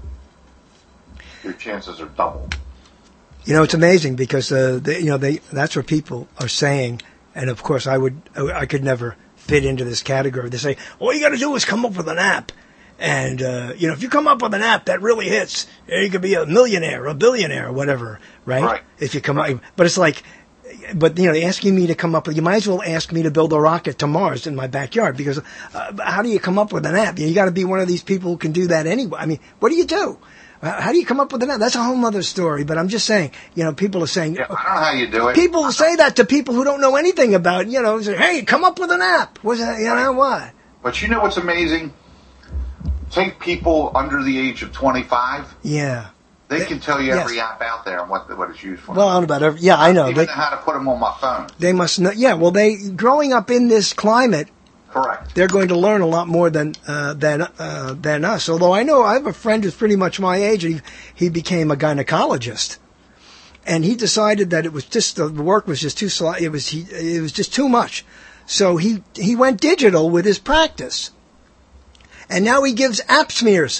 Your chances are double. It's amazing because that's what people are saying, and of course I could never fit into this category. They say all you got to do is come up with an app, and if you come up with an app that really hits, you could be a millionaire, a billionaire, or whatever, right? Right. If you come up, but it's like. But, asking me to come up with, you might as well ask me to build a rocket to Mars in my backyard, because how do you come up with an app? You got to be one of these people who can do that anyway. I mean, what do you do? How do you come up with an app? That's a whole other story, but I'm just saying, people are saying. Yeah, I don't know how you do it. People say that to people who don't know anything about, say, hey, come up with an app. What's that, what? But you know what's amazing? Take people under the age of 25. Yeah. They can tell you every app out there and what it's used for. Well, about every, yeah, I know. They even know how to put them on my phone. They must know. Yeah, well, growing up in this climate. Correct. They're going to learn a lot more than us. Although I know I have a friend who's pretty much my age, and he became a gynecologist, and he decided that it was just the work was just too slow. It was just too much, so he went digital with his practice, and now he gives app smears.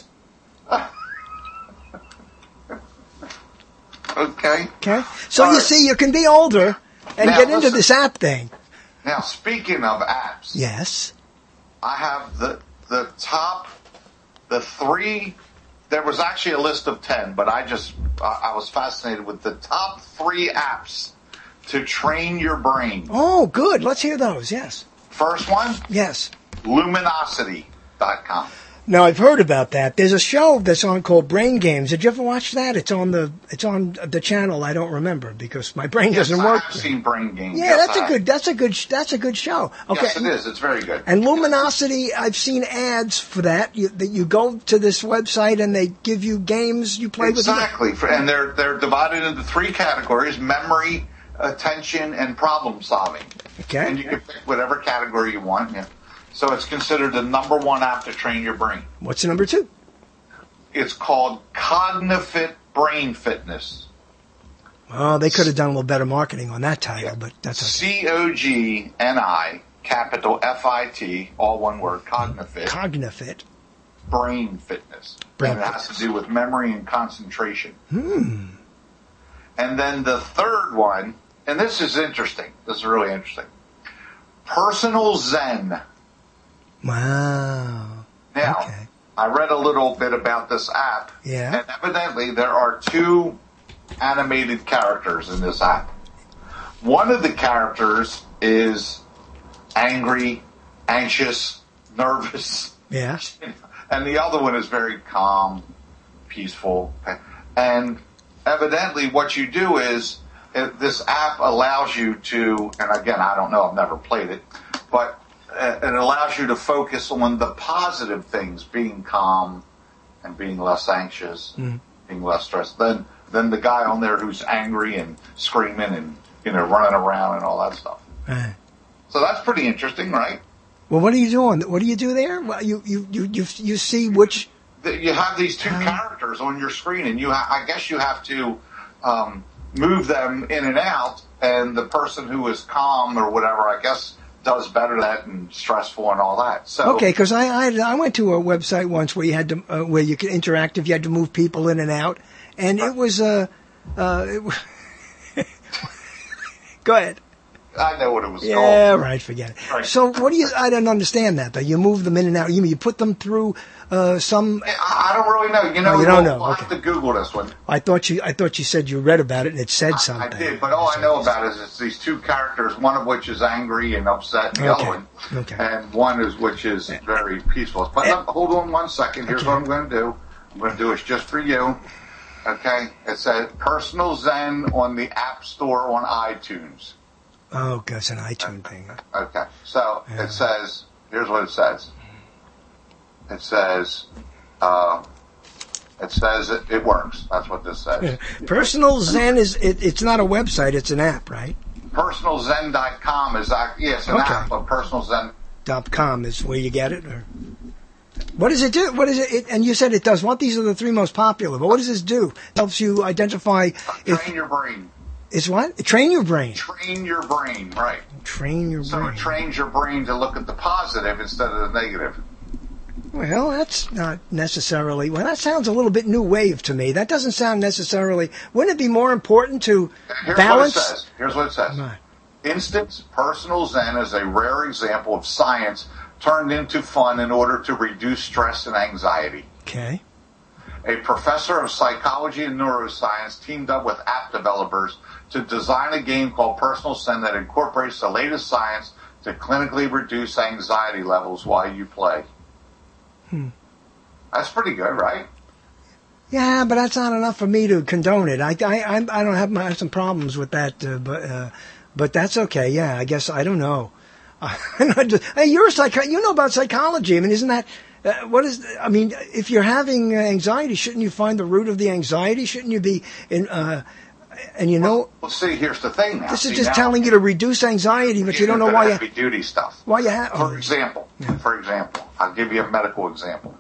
Okay. So you see, you can be older and get into this app thing. Now, speaking of apps. Yes. I have the top, the three, there was actually a list of 10, but I was fascinated with the top 3 apps to train your brain. Oh, good. Let's hear those, yes. First one? Yes. Luminosity.com. Now, I've heard about that. There's a show that's on called Brain Games. Did you ever watch that? It's on the channel. I don't remember because my brain doesn't work. I've seen Brain Games. Yeah, that's a good show. Okay. Yes, it is. It's very good. And Luminosity, I've seen ads for that. You go to this website and they give you games you play with. Exactly. And they're divided into 3 categories: memory, attention, and problem solving. Okay. And you can pick whatever category you want. Yeah. So it's considered the number 1 app to train your brain. What's the number 2? It's called Cognifit Brain Fitness. Oh, they could have done a little better marketing on that title, but that's okay. COGNI, capital FIT, all one word, Cognifit. Cognifit. Brain fitness. And it has to do with memory and concentration. And then the third one, and this is interesting. This is really interesting. Personal Zen. Wow. Now, I read a little bit about this app. Yeah. And evidently there are 2 animated characters in this app. One of the characters is angry, anxious, nervous. Yeah. And the other one is very calm, peaceful. And evidently what you do is, this app allows you to, and again, I don't know, I've never played it, but it allows you to focus on the positive things, being calm and being less anxious, being less stressed, than the guy on there who's angry and screaming and, running around and all that stuff. Right. So that's pretty interesting, right? Well, what are you doing? What do you do there? Well, you see which... You have these 2 characters on your screen, and I guess you have to move them in and out, and the person who is calm or whatever, I guess, does better that and stressful and all that. So okay, because I went to a website once where you had to where you could interact if you had to move people in and out, and it was go ahead. I know what it was called. Yeah, right. Forget it. Right. So what do you? I don't understand that though. You move them in and out. You mean you put them through some? I don't really know. You don't know. We'll have to Google this one. I thought you said you read about it and it said something. I did, but all I know about it is it's these 2 characters, one of which is angry and upset, and the other one, and one which is very peaceful. But hold on one second. Here's what I'm going to do. I'm going to do it just for you. Okay? It says Personal Zen on the App Store on iTunes. Oh, it's an iTunes thing. Okay. So it says, here's what it says. It says it works. That's what this says. Yeah. Personal Zen it's not a website, it's an app, right? PersonalZen.com is it's an app, but PersonalZen.com is where you get it, or what does it do? What is it? And you said it does what? These are the 3 most popular, but what does this do? It helps you identify. Train your brain. It's what? Train your brain. Train your brain, right. Train your brain. So it trains your brain to look at the positive instead of the negative. Well, that's not necessarily... Well, that sounds a little bit new wave to me. That doesn't sound necessarily... Wouldn't it be more important to balance? Here's what it says. Instance, Personal Zen is a rare example of science turned into fun in order to reduce stress and anxiety. Okay. A professor of psychology and neuroscience teamed up with app developers to design a game called Personal Zen that incorporates the latest science to clinically reduce anxiety levels while you play. That's pretty good, right? Yeah, but that's not enough for me to condone it. I don't have some problems with that, but that's okay. Yeah, I guess I don't know. Hey, you're a you know about psychology. I mean, isn't that if you're having anxiety, shouldn't you find the root of the anxiety? Shouldn't you be in? Well, see, here's the thing. Now. This is just telling you to reduce anxiety, but you don't know why. Heavy duty stuff. Why you have? For example, I'll give you a medical example.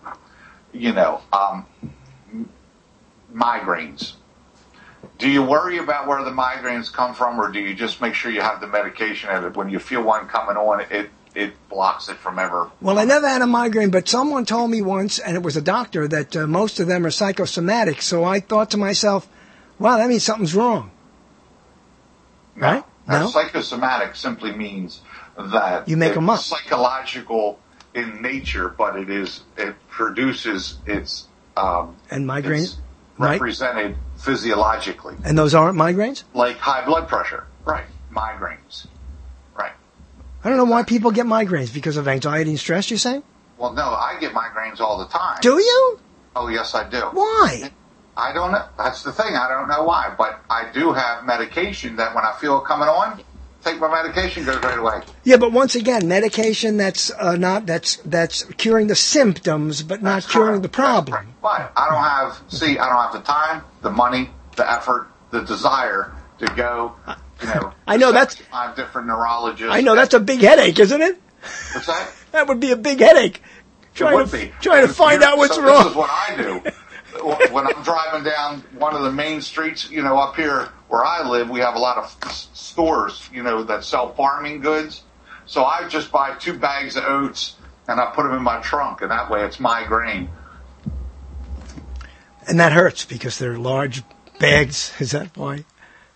Migraines. Do you worry about where the migraines come from, or do you just make sure you have the medication and when you feel one coming on, it blocks it from ever? Well, I never had a migraine, but someone told me once, and it was a doctor, that most of them are psychosomatic. So I thought to myself, wow, that means something's wrong. Right? No? Psychosomatic simply means that you make them up. Psychological in nature, but it produces its and migraines represented physiologically. And those aren't migraines? Like high blood pressure. Right. Migraines. Right. I don't know why people get migraines. Because of anxiety and stress, you're saying? Well, no, I get migraines all the time. Do you? Oh, yes, I do. Why? I don't know. That's the thing. I don't know why. But I do have medication that when I feel it coming on, take my medication, goes right away. Yeah, but once again, medication that's curing the symptoms, but not curing the problem. But I don't have the time, the money, the effort, the desire to go, I know that's 5 different neurologists. I know that's a big headache, isn't it? What's that? That would be a big headache. Trying to find out what's wrong. This is what I do. when I'm driving down one of the main streets, up here where I live, we have a lot of stores, that sell farming goods. So I just buy 2 bags of oats and I put them in my trunk, and that way it's my grain. And that hurts because they're large bags. Is that why?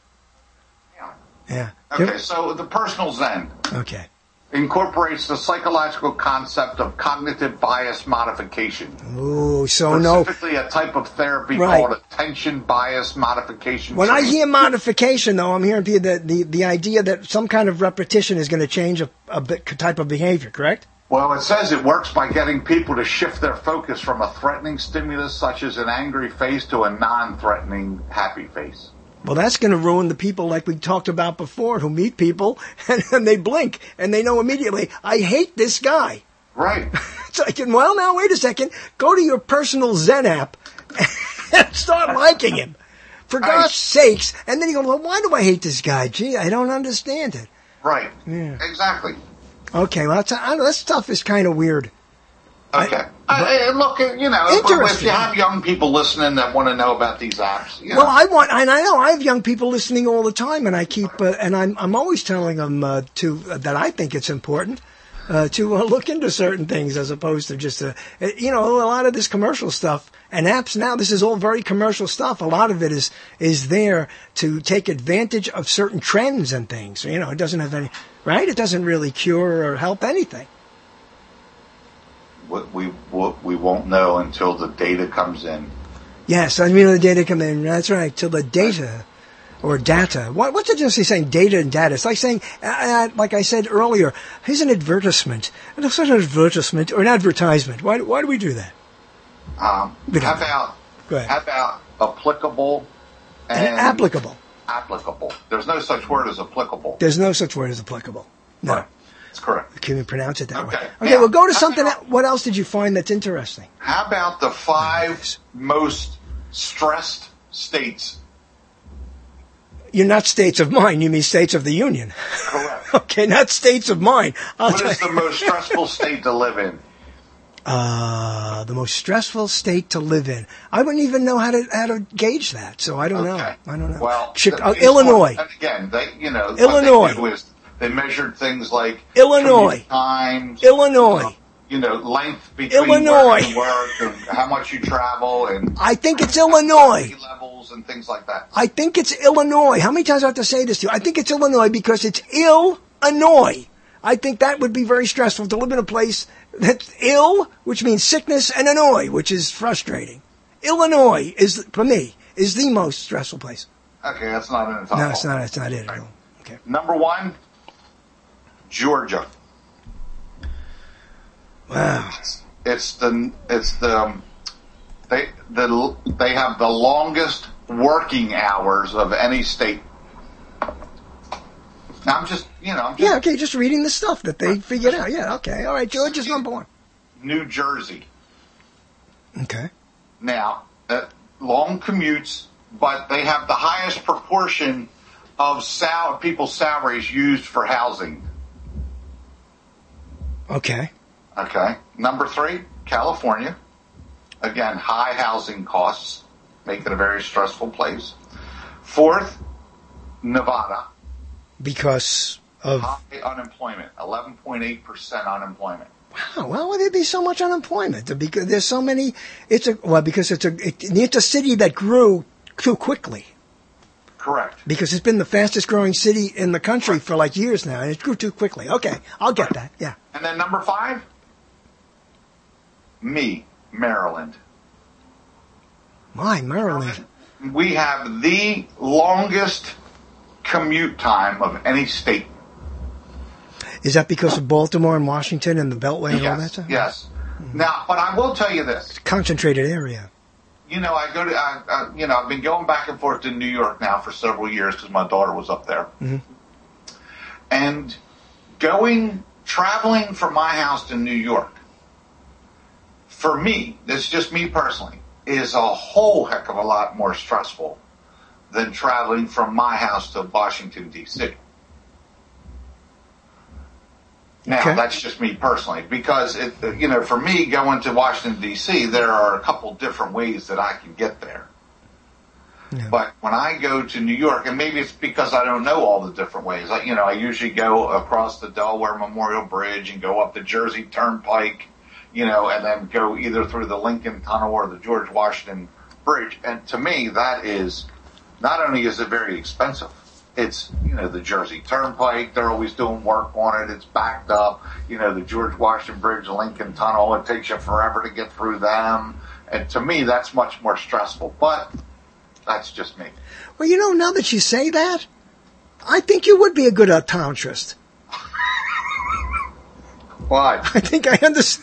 Yeah. Okay, so the personal Zen. Okay. Incorporates the psychological concept of cognitive bias modification. Ooh, so specifically a type of therapy called attention bias modification. When I hear modification, though, I'm hearing the idea that some kind of repetition is going to change a type of behavior, correct? Well, it says it works by getting people to shift their focus from a threatening stimulus such as an angry face to a non-threatening happy face. Well, that's going to ruin the people like we talked about before who meet people and they blink and they know immediately, I hate this guy. Right. It's like, well, now, wait a second. Go to your personal Zen app and start liking him. For God's sakes. And then you go, well, why do I hate this guy? Gee, I don't understand it. Right. Yeah. Exactly. Okay, well, that stuff is kind of weird. Okay. Look, if you have young people listening that want to know about these apps, Well, I know I have young people listening all the time, and I keep, and I'm always telling them that I think it's important to look into certain things as opposed to just a lot of this commercial stuff and apps now. This is all very commercial stuff. A lot of it is there to take advantage of certain trends and things. It doesn't have any right. It doesn't really cure or help anything. We won't know until the data comes in. Yes, the data come in. That's right. Till the data or data. What's the difference saying data and data? It's like saying, like I said earlier, here's an advertisement. It's not an advertisement or an advertisement. Why do we do that? How about applicable and applicable? Applicable. There's no such word as applicable. There's no such word as applicable. No. Right. That's correct. Can we pronounce it that way? Okay, well, go to something. What else did you find that's interesting? How about the 5 most stressed states? You're not states of mind. You mean states of the Union. Correct. Okay, not states of mind. What is the most stressful state to live in? The most stressful state to live in. I wouldn't even know how to gauge that, so I don't know. I don't know. Well, Illinois. And again, Illinois. What they did was they measured things like Illinois times, Illinois. Length between Illinois. work and work, and how much you travel, and I think it's Illinois. Levels and things like that. I think it's Illinois. How many times do I have to say this to you? I think it's Illinois because it's Illinois. I think that would be very stressful to live in a place that's ill, which means sickness, and annoy, which is frustrating. Illinois is, for me, is the most stressful place. Okay, that's not in the top. No, it's not. It's not it at all. Okay. Number 1, Georgia. Wow. They have the longest working hours of any state. Now, I'm just just reading the stuff that they figured out. Yeah, okay, all right. Georgia's number 1. New Jersey. Okay. Now, long commutes, but they have the highest proportion of people's salaries used for housing. Okay. Okay. Number 3, California. Again, high housing costs make it a very stressful place. 4th, Nevada. Because of high unemployment, 11.8% unemployment. Wow. Why would there be so much unemployment? Because there's so many. Because it's a city that grew too quickly. Correct. Because it's been the fastest growing city in the country for like years now, and it grew too quickly. Okay, I'll get that. Yeah. And then number 5, Maryland. My Maryland. We have the longest commute time of any state. Is that because of Baltimore and Washington and the Beltway and all that stuff? Yes. Now, but I will tell you this. It's a concentrated area. I've been going back and forth to New York now for several years because my daughter was up there. Mm-hmm. And traveling from my house to New York, for me, this is just me personally, is a whole heck of a lot more stressful than traveling from my house to Washington, D.C. Now, Okay. that's just me personally, because, for me, going to Washington, D.C., there are a couple different ways that I can get there. Yeah. But when I go to New York, and maybe it's because I don't know all the different ways, I usually go across the Delaware Memorial Bridge and go up the Jersey Turnpike, and then go either through the Lincoln Tunnel or the George Washington Bridge. And to me, that is, not only is it very expensive, it's, the Jersey Turnpike, they're always doing work on it, it's backed up, the George Washington Bridge, the Lincoln Tunnel, it takes you forever to get through them. And to me, that's much more stressful. But that's just me. Well, now that you say that, I think you would be a good optometrist. Why? I think I understand.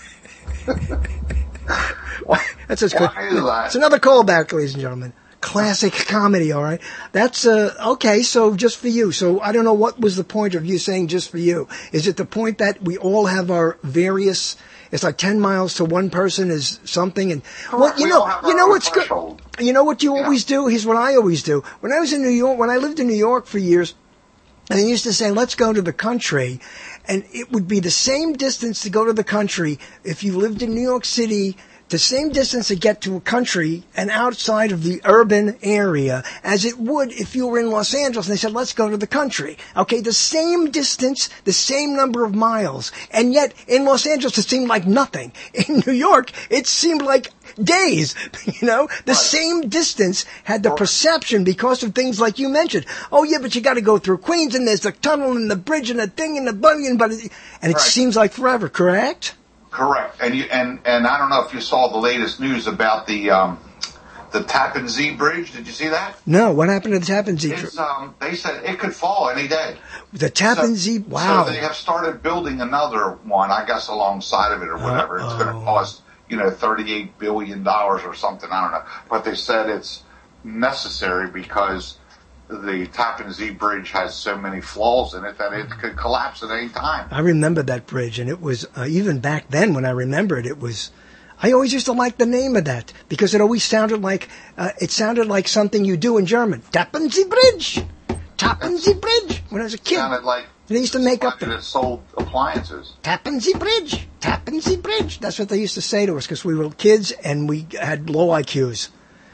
That's just quick. Why is that? It's another callback, ladies and gentlemen. Classic comedy, all right? That's, okay, so just for you. So I don't know what was the point of you saying just for you. Is it the point that we all have our various, it's like 10 miles to one person is something? And, well, you know what's good? You know what you always do? Here's what I always do. When I was in New York, when I lived in New York for years, and they used to say, let's go to the country. And it would be the same distance to go to the country if you lived in New York City, the same distance to get to a country and outside of the urban area as it would if you were in Los Angeles and they said, let's go to the country. Okay, the same distance, the same number of miles. And yet in Los Angeles it seemed like nothing. In New York it seemed like days. The same distance had the perception because of things like you mentioned. Oh yeah, but you got to go through Queens and there's the tunnel and the bridge and the thing and the buggy and it seems like forever, correct? Correct. And I don't know if you saw the latest news about the Tappan Zee Bridge. Did you see that? No. What happened to the Tappan Zee? They said it could fall any day. The Tappan Zee. Wow. So they have started building another one, I guess, alongside of it or whatever. It's going to cost $38 billion or something. I don't know. But they said it's necessary because the Tappan Zee Bridge has so many flaws in it that it could collapse at any time. I remember that bridge, and it was, even back then when I remember it was, I always used to like the name of that, because it always sounded like something you do in German. Tappan Zee Bridge! Tappan Zee Bridge! When I was a kid. It sounded like they used to make up that sold appliances. Tappan Zee Bridge! Tappan Zee Bridge! That's what they used to say to us, because we were kids and we had low IQs.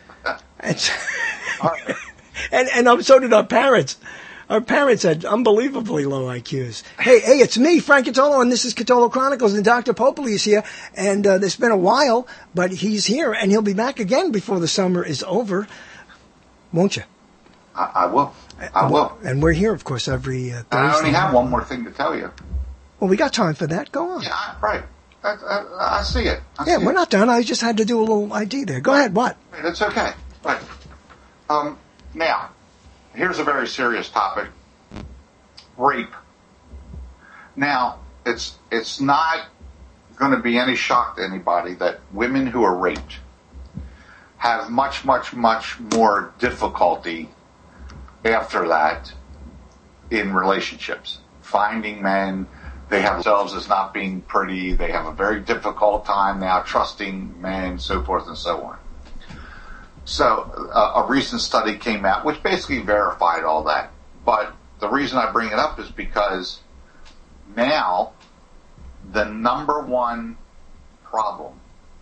And so did our parents. Our parents had unbelievably low IQs. Hey, it's me, Frank Catolo, and this is Catolo Chronicles, and Dr. Popoli is here. And it's been a while, but he's here, and he'll be back again before the summer is over. Won't you? I will. I will. And we're here, of course, every Thursday. I only have one more thing to tell you. Well, we got time for that. Go on. Yeah, right. I see it. We're not done. I just had to do a little ID there. Go ahead. What? That's okay. Right. Now, here's a very serious topic. Rape. Now, it's not going to be any shock to anybody that women who are raped have much, much, much more difficulty after that in relationships. Finding men, they have themselves as not being pretty, they have a very difficult time now trusting men, so forth and so on. So a recent study came out which basically verified all that. But the reason I bring it up is because now the number one problem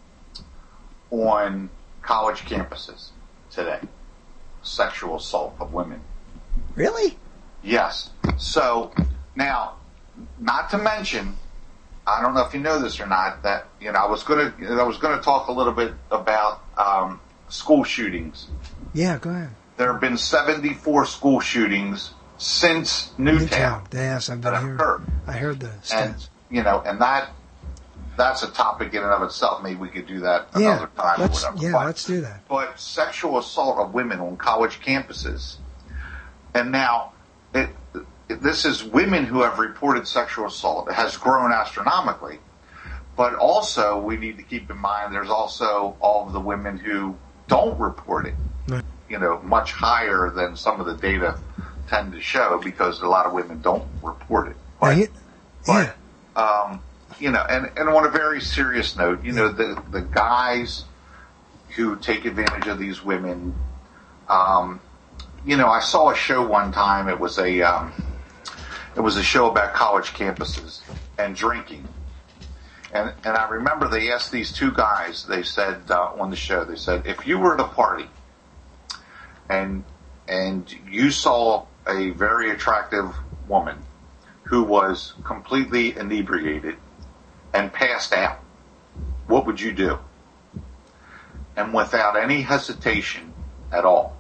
on college campuses today, sexual assault of women. Really? Yes. So now, not to mention, I don't know if you know this or not, that I was going to talk a little bit about school shootings. Yeah, go ahead. There have been 74 school shootings since Newtown. Yes, I've been hearing. I heard the stats. And that's a topic in and of itself. Maybe we could do that another time or whatever. Yeah, let's do that. But sexual assault of women on college campuses, and now this is women who have reported sexual assault. It has grown astronomically. But also, we need to keep in mind there's also all of the women who don't report it, right. Much higher than some of the data tend to show, because a lot of women don't report it. But and on a very serious note, the guys who take advantage of these women, I saw a show one time. It was It was a show about college campuses and drinking. And I remember they asked these two guys, they said on the show, they said, if you were at a party and you saw a very attractive woman who was completely inebriated and passed out, what would you do? And without any hesitation at all,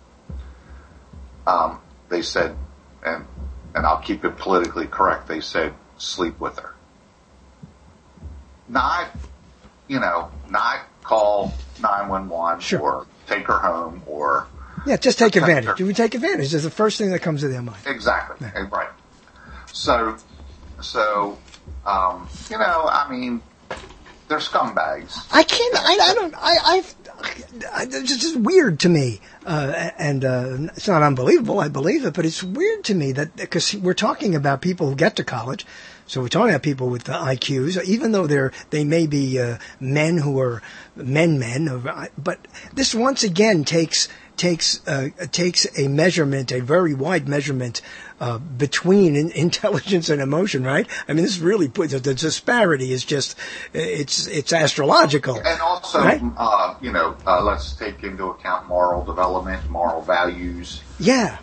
they said, and I'll keep it politically correct, they said, sleep with her. Not call 911 or take her home or... Yeah, just take advantage. You would take advantage is the first thing that comes to their mind. Exactly. Yeah. Right. So, they're scumbags. It's just weird to me. And it's not unbelievable. I believe it, but it's weird to me that, because we're talking about people who get to college. So we're talking about people with IQs, even though they may be men who are men. But this once again takes a measurement, a very wide measurement between intelligence and emotion, right? I mean, this really puts the disparity is just it's astrological. And also, right? Let's take into account moral development, moral values. Yeah.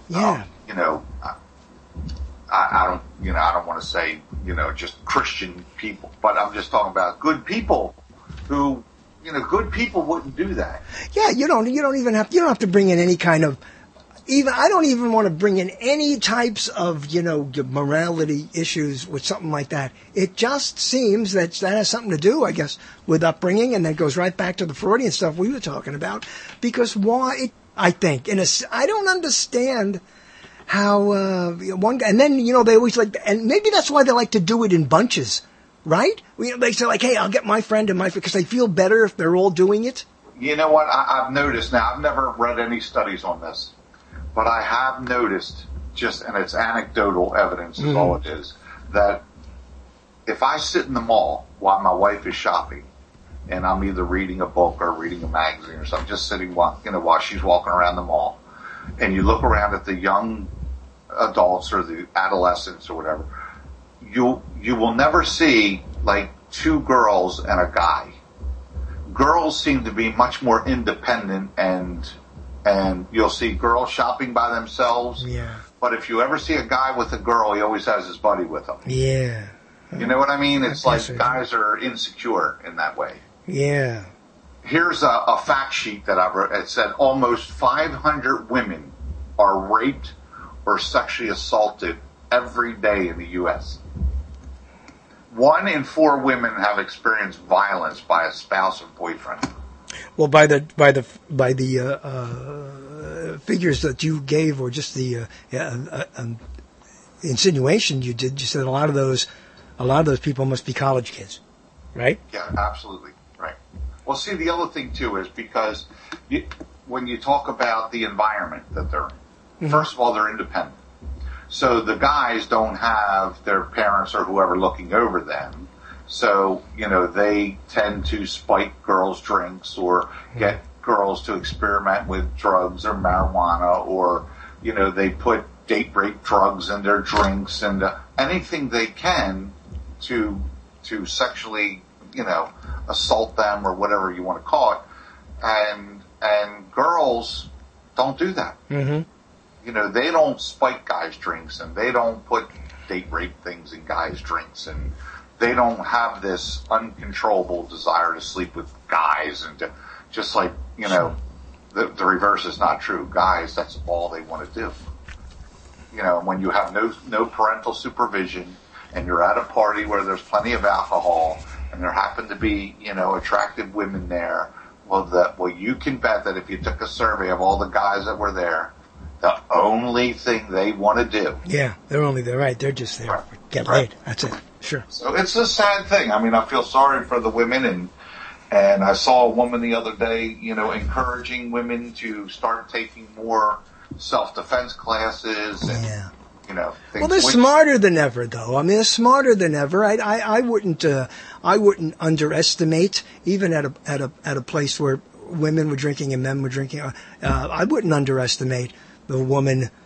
I don't want to say, just Christian people, but I'm just talking about good people who, good people wouldn't do that. Yeah, you don't have to bring in any kind of, I don't even want to bring in any types of, morality issues with something like that. It just seems that has something to do, I guess, with upbringing, and that goes right back to the Freudian stuff we were talking about. Because I don't understand how one guy, and then they always and maybe that's why they like to do it in bunches, right? They say hey, I'll get my friend and because they feel better if they're all doing it. You know what? I've noticed now. I've never read any studies on this, but I have noticed and it's anecdotal evidence is all it is, that if I sit in the mall while my wife is shopping, and I'm either reading a book or reading a magazine or something, just sitting while she's walking around the mall, and you look around at the young adults or the adolescents or whatever, you will never see two girls and a guy. Girls seem to be much more independent, and you'll see girls shopping by themselves. Yeah. But if you ever see a guy with a girl, he always has his buddy with him. Yeah. You know what I mean? It's guys are insecure in that way. Yeah. Here's a fact sheet that I've read. It said almost 500 women are raped or sexually assaulted every day in the U.S. 1 in 4 women have experienced violence by a spouse or boyfriend. Well, by the figures that you gave, or just the insinuation you did, you said a lot of those people must be college kids, right? Yeah, absolutely. Right. Well, see, the other thing, too, is because when you talk about the environment that they're in, first of all, they're independent. So the guys don't have their parents or whoever looking over them. So, they tend to spike girls' drinks or get girls to experiment with drugs or marijuana, or, they put date rape drugs in their drinks and anything they can to sexually, assault them or whatever you want to call it. And girls don't do that. Mm-hmm. They don't spike guys' drinks, and they don't put date rape things in guys' drinks, and they don't have this uncontrollable desire to sleep with guys, and just the reverse is not true. Guys, that's all they want to do. When you have no parental supervision, and you're at a party where there's plenty of alcohol, and there happen to be, attractive women there, well, you can bet that if you took a survey of all the guys that were there, the only thing they want to do. Yeah, they're only there, right? They're just there. Get laid. That's it. Sure. So it's a sad thing. I mean, I feel sorry for the women, and I saw a woman the other day, encouraging women to start taking more self-defense classes and, things. Well, they're smarter than ever, though. I mean, they're smarter than ever. I wouldn't underestimate, even at a place where women were drinking and men were drinking. I wouldn't underestimate the woman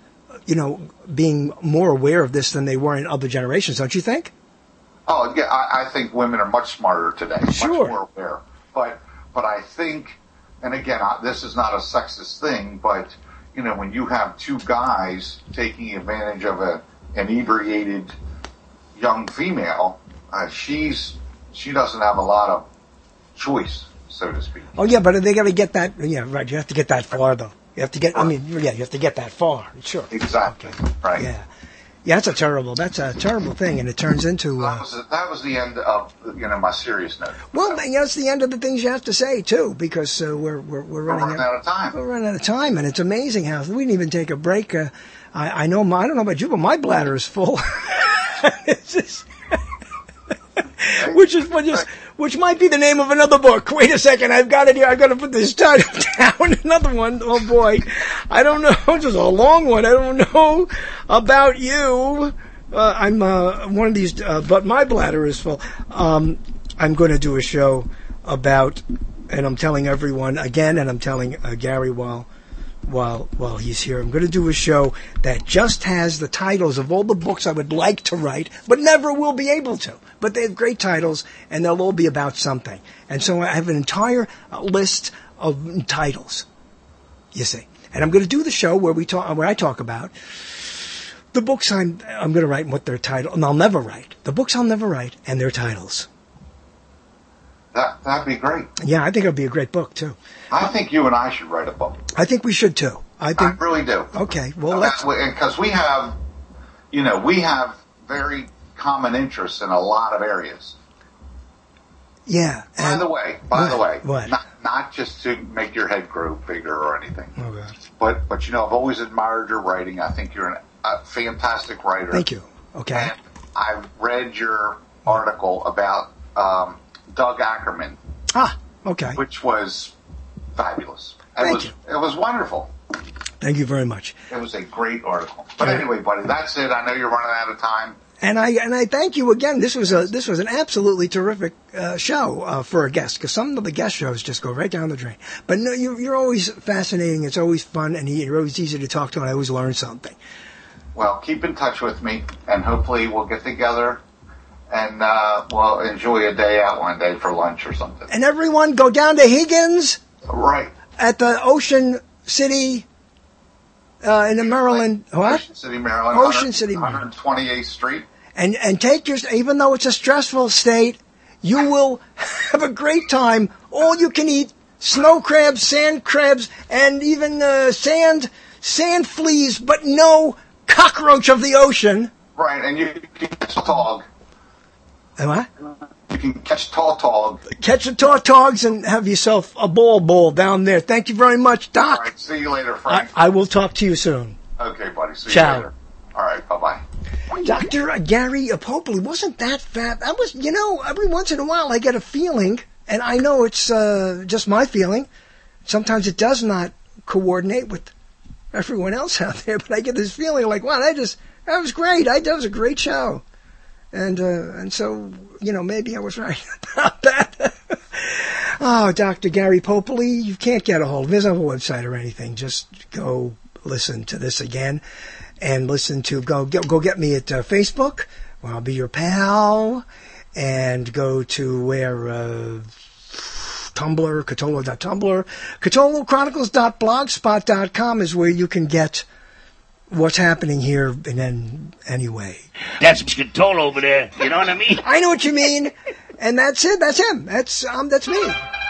being more aware of this than they were in other generations, don't you think? Oh, yeah, I think women are much smarter today, Sure. much more aware. But I think, and again, this is not a sexist thing, but, when you have two guys taking advantage of an inebriated young female, she doesn't have a lot of choice, so to speak. Oh, yeah, but they got to get that, yeah, right, you have to get that far, though. You have to get, you have to get that far, sure. Exactly, right. Yeah. Yeah, that's a terrible thing, and it turns into... that was the end of, my serious note. Well, it's the end of the things you have to say, too, because we're running out of time. We're running out of time, and it's amazing how we didn't even take a break. I don't know about you, but my bladder is full. It's just... Which might be the name of another book. Wait a second, I've got it here. I've got to put this title down. Another one. Oh boy, I don't know. Just a long one. I don't know about you. I'm one of these, but my bladder is full. I'm going to do a show about, and I'm telling everyone again, and I'm telling Gary while he's here. I'm going to do a show that just has the titles of all the books I would like to write, but never will be able to. But they have great titles, and they'll all be about something. And so I have an entire list of titles, you see. And I'm going to do the show where I talk about the books I'm going to write and what their title, and I'll never write. The books I'll never write and their titles. That'd be great. Yeah, I think it'll be a great book, too. I think you and I should write a book. I think we should, too. I really do. Okay, well, let's... Because we have very common interests in a lot of areas. Yeah. By the way, what? Not just to make your head grow bigger or anything. Okay. But I've always admired your writing. I think you're a fantastic writer. Thank you. Okay. And I've read your article about Doug Ackerman. Ah, okay. Which was fabulous. It was wonderful. Thank you very much. It was a great article. But anyway, buddy, that's it. I know you're running out of time. And I thank you again. This was an absolutely terrific show for a guest, because some of the guest shows just go right down the drain. But no, you're always fascinating. It's always fun, and you're always easy to talk to, and I always learn something. Well, keep in touch with me, and hopefully we'll get together and we'll enjoy a day out one day for lunch or something. And everyone, go down to Higgins. Right. At the Ocean City. In the Maryland, what? Ocean City, Maryland. Ocean City, Maryland. 128th Street. And take even though it's a stressful state, you will have a great time. All you can eat, snow crabs, sand crabs, and even sand fleas, but no cockroach of the ocean. Right, and you can catch a tautog. What? You can catch tautog. Catch the tautogs and have yourself a ball down there. Thank you very much, Doc. All right, see you later, Frank. I will talk to you soon. Okay, buddy. See Ciao. you later. All right, bye-bye. Dr. Gary Popoli, wasn't that fat? That was, every once in a while I get a feeling, and I know it's just my feeling. Sometimes it does not coordinate with everyone else out there, but I get this feeling like, wow, that was great. That was a great show. And so, maybe I was right about that. Oh, Dr. Gary Popoli, you can't get a hold of him. There's no website or anything. Just go listen to this again and go get me at Facebook, where I'll be your pal, and go to where, Tumblr, Catolo.tumblr, CatoloChronicles.blogspot.com is where you can get what's happening here anyway. That's Catolo over there. You know what I mean? I know what you mean. And that's it. That's him. That's me.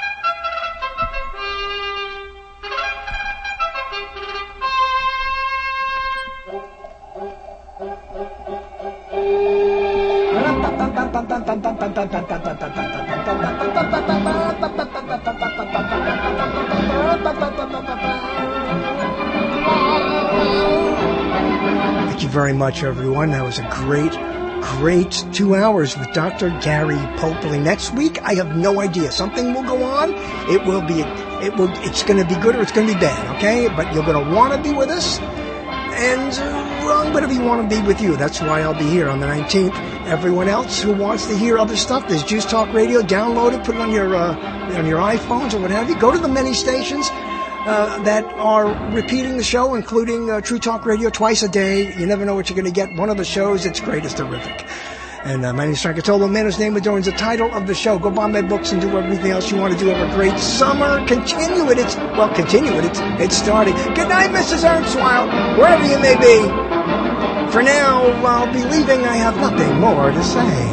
Thank you very much, everyone. That was a great 2 hours with Dr. Gary Popoli. Next week, I have no idea. Something will go on. It's going to be good or it's going to be bad, okay? But you're going to want to be with us. And I'm going to want to be with you. That's why I'll be here on the 19th. Everyone else who wants to hear other stuff, there's Juice Talk Radio. Download it, put it on your iPhones or what have you. Go to the many stations. that are repeating the show, including True Talk Radio twice a day. You never know what you're going to get. One of the shows, it's great, it's terrific. And my name is Frank Catolo, man whose name adorns the title of the show. Go buy my books and do everything else you want to do. Have a great summer. Continue it. It's starting. Good night, Mrs. Ernsweiler, wherever you may be. For now, I'll be leaving. I have nothing more to say.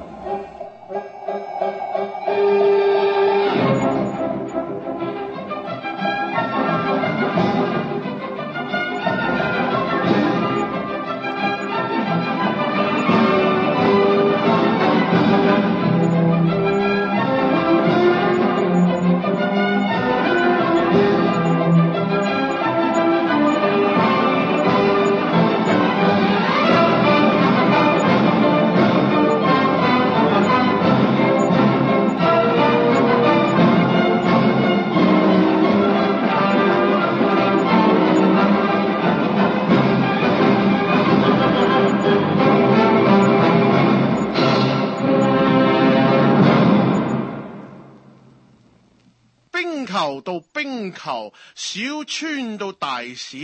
冰球，小村到大市，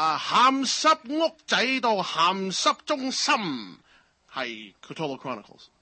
鹹濕屋仔到鹹濕中心，係 Cthulhu Chronicles。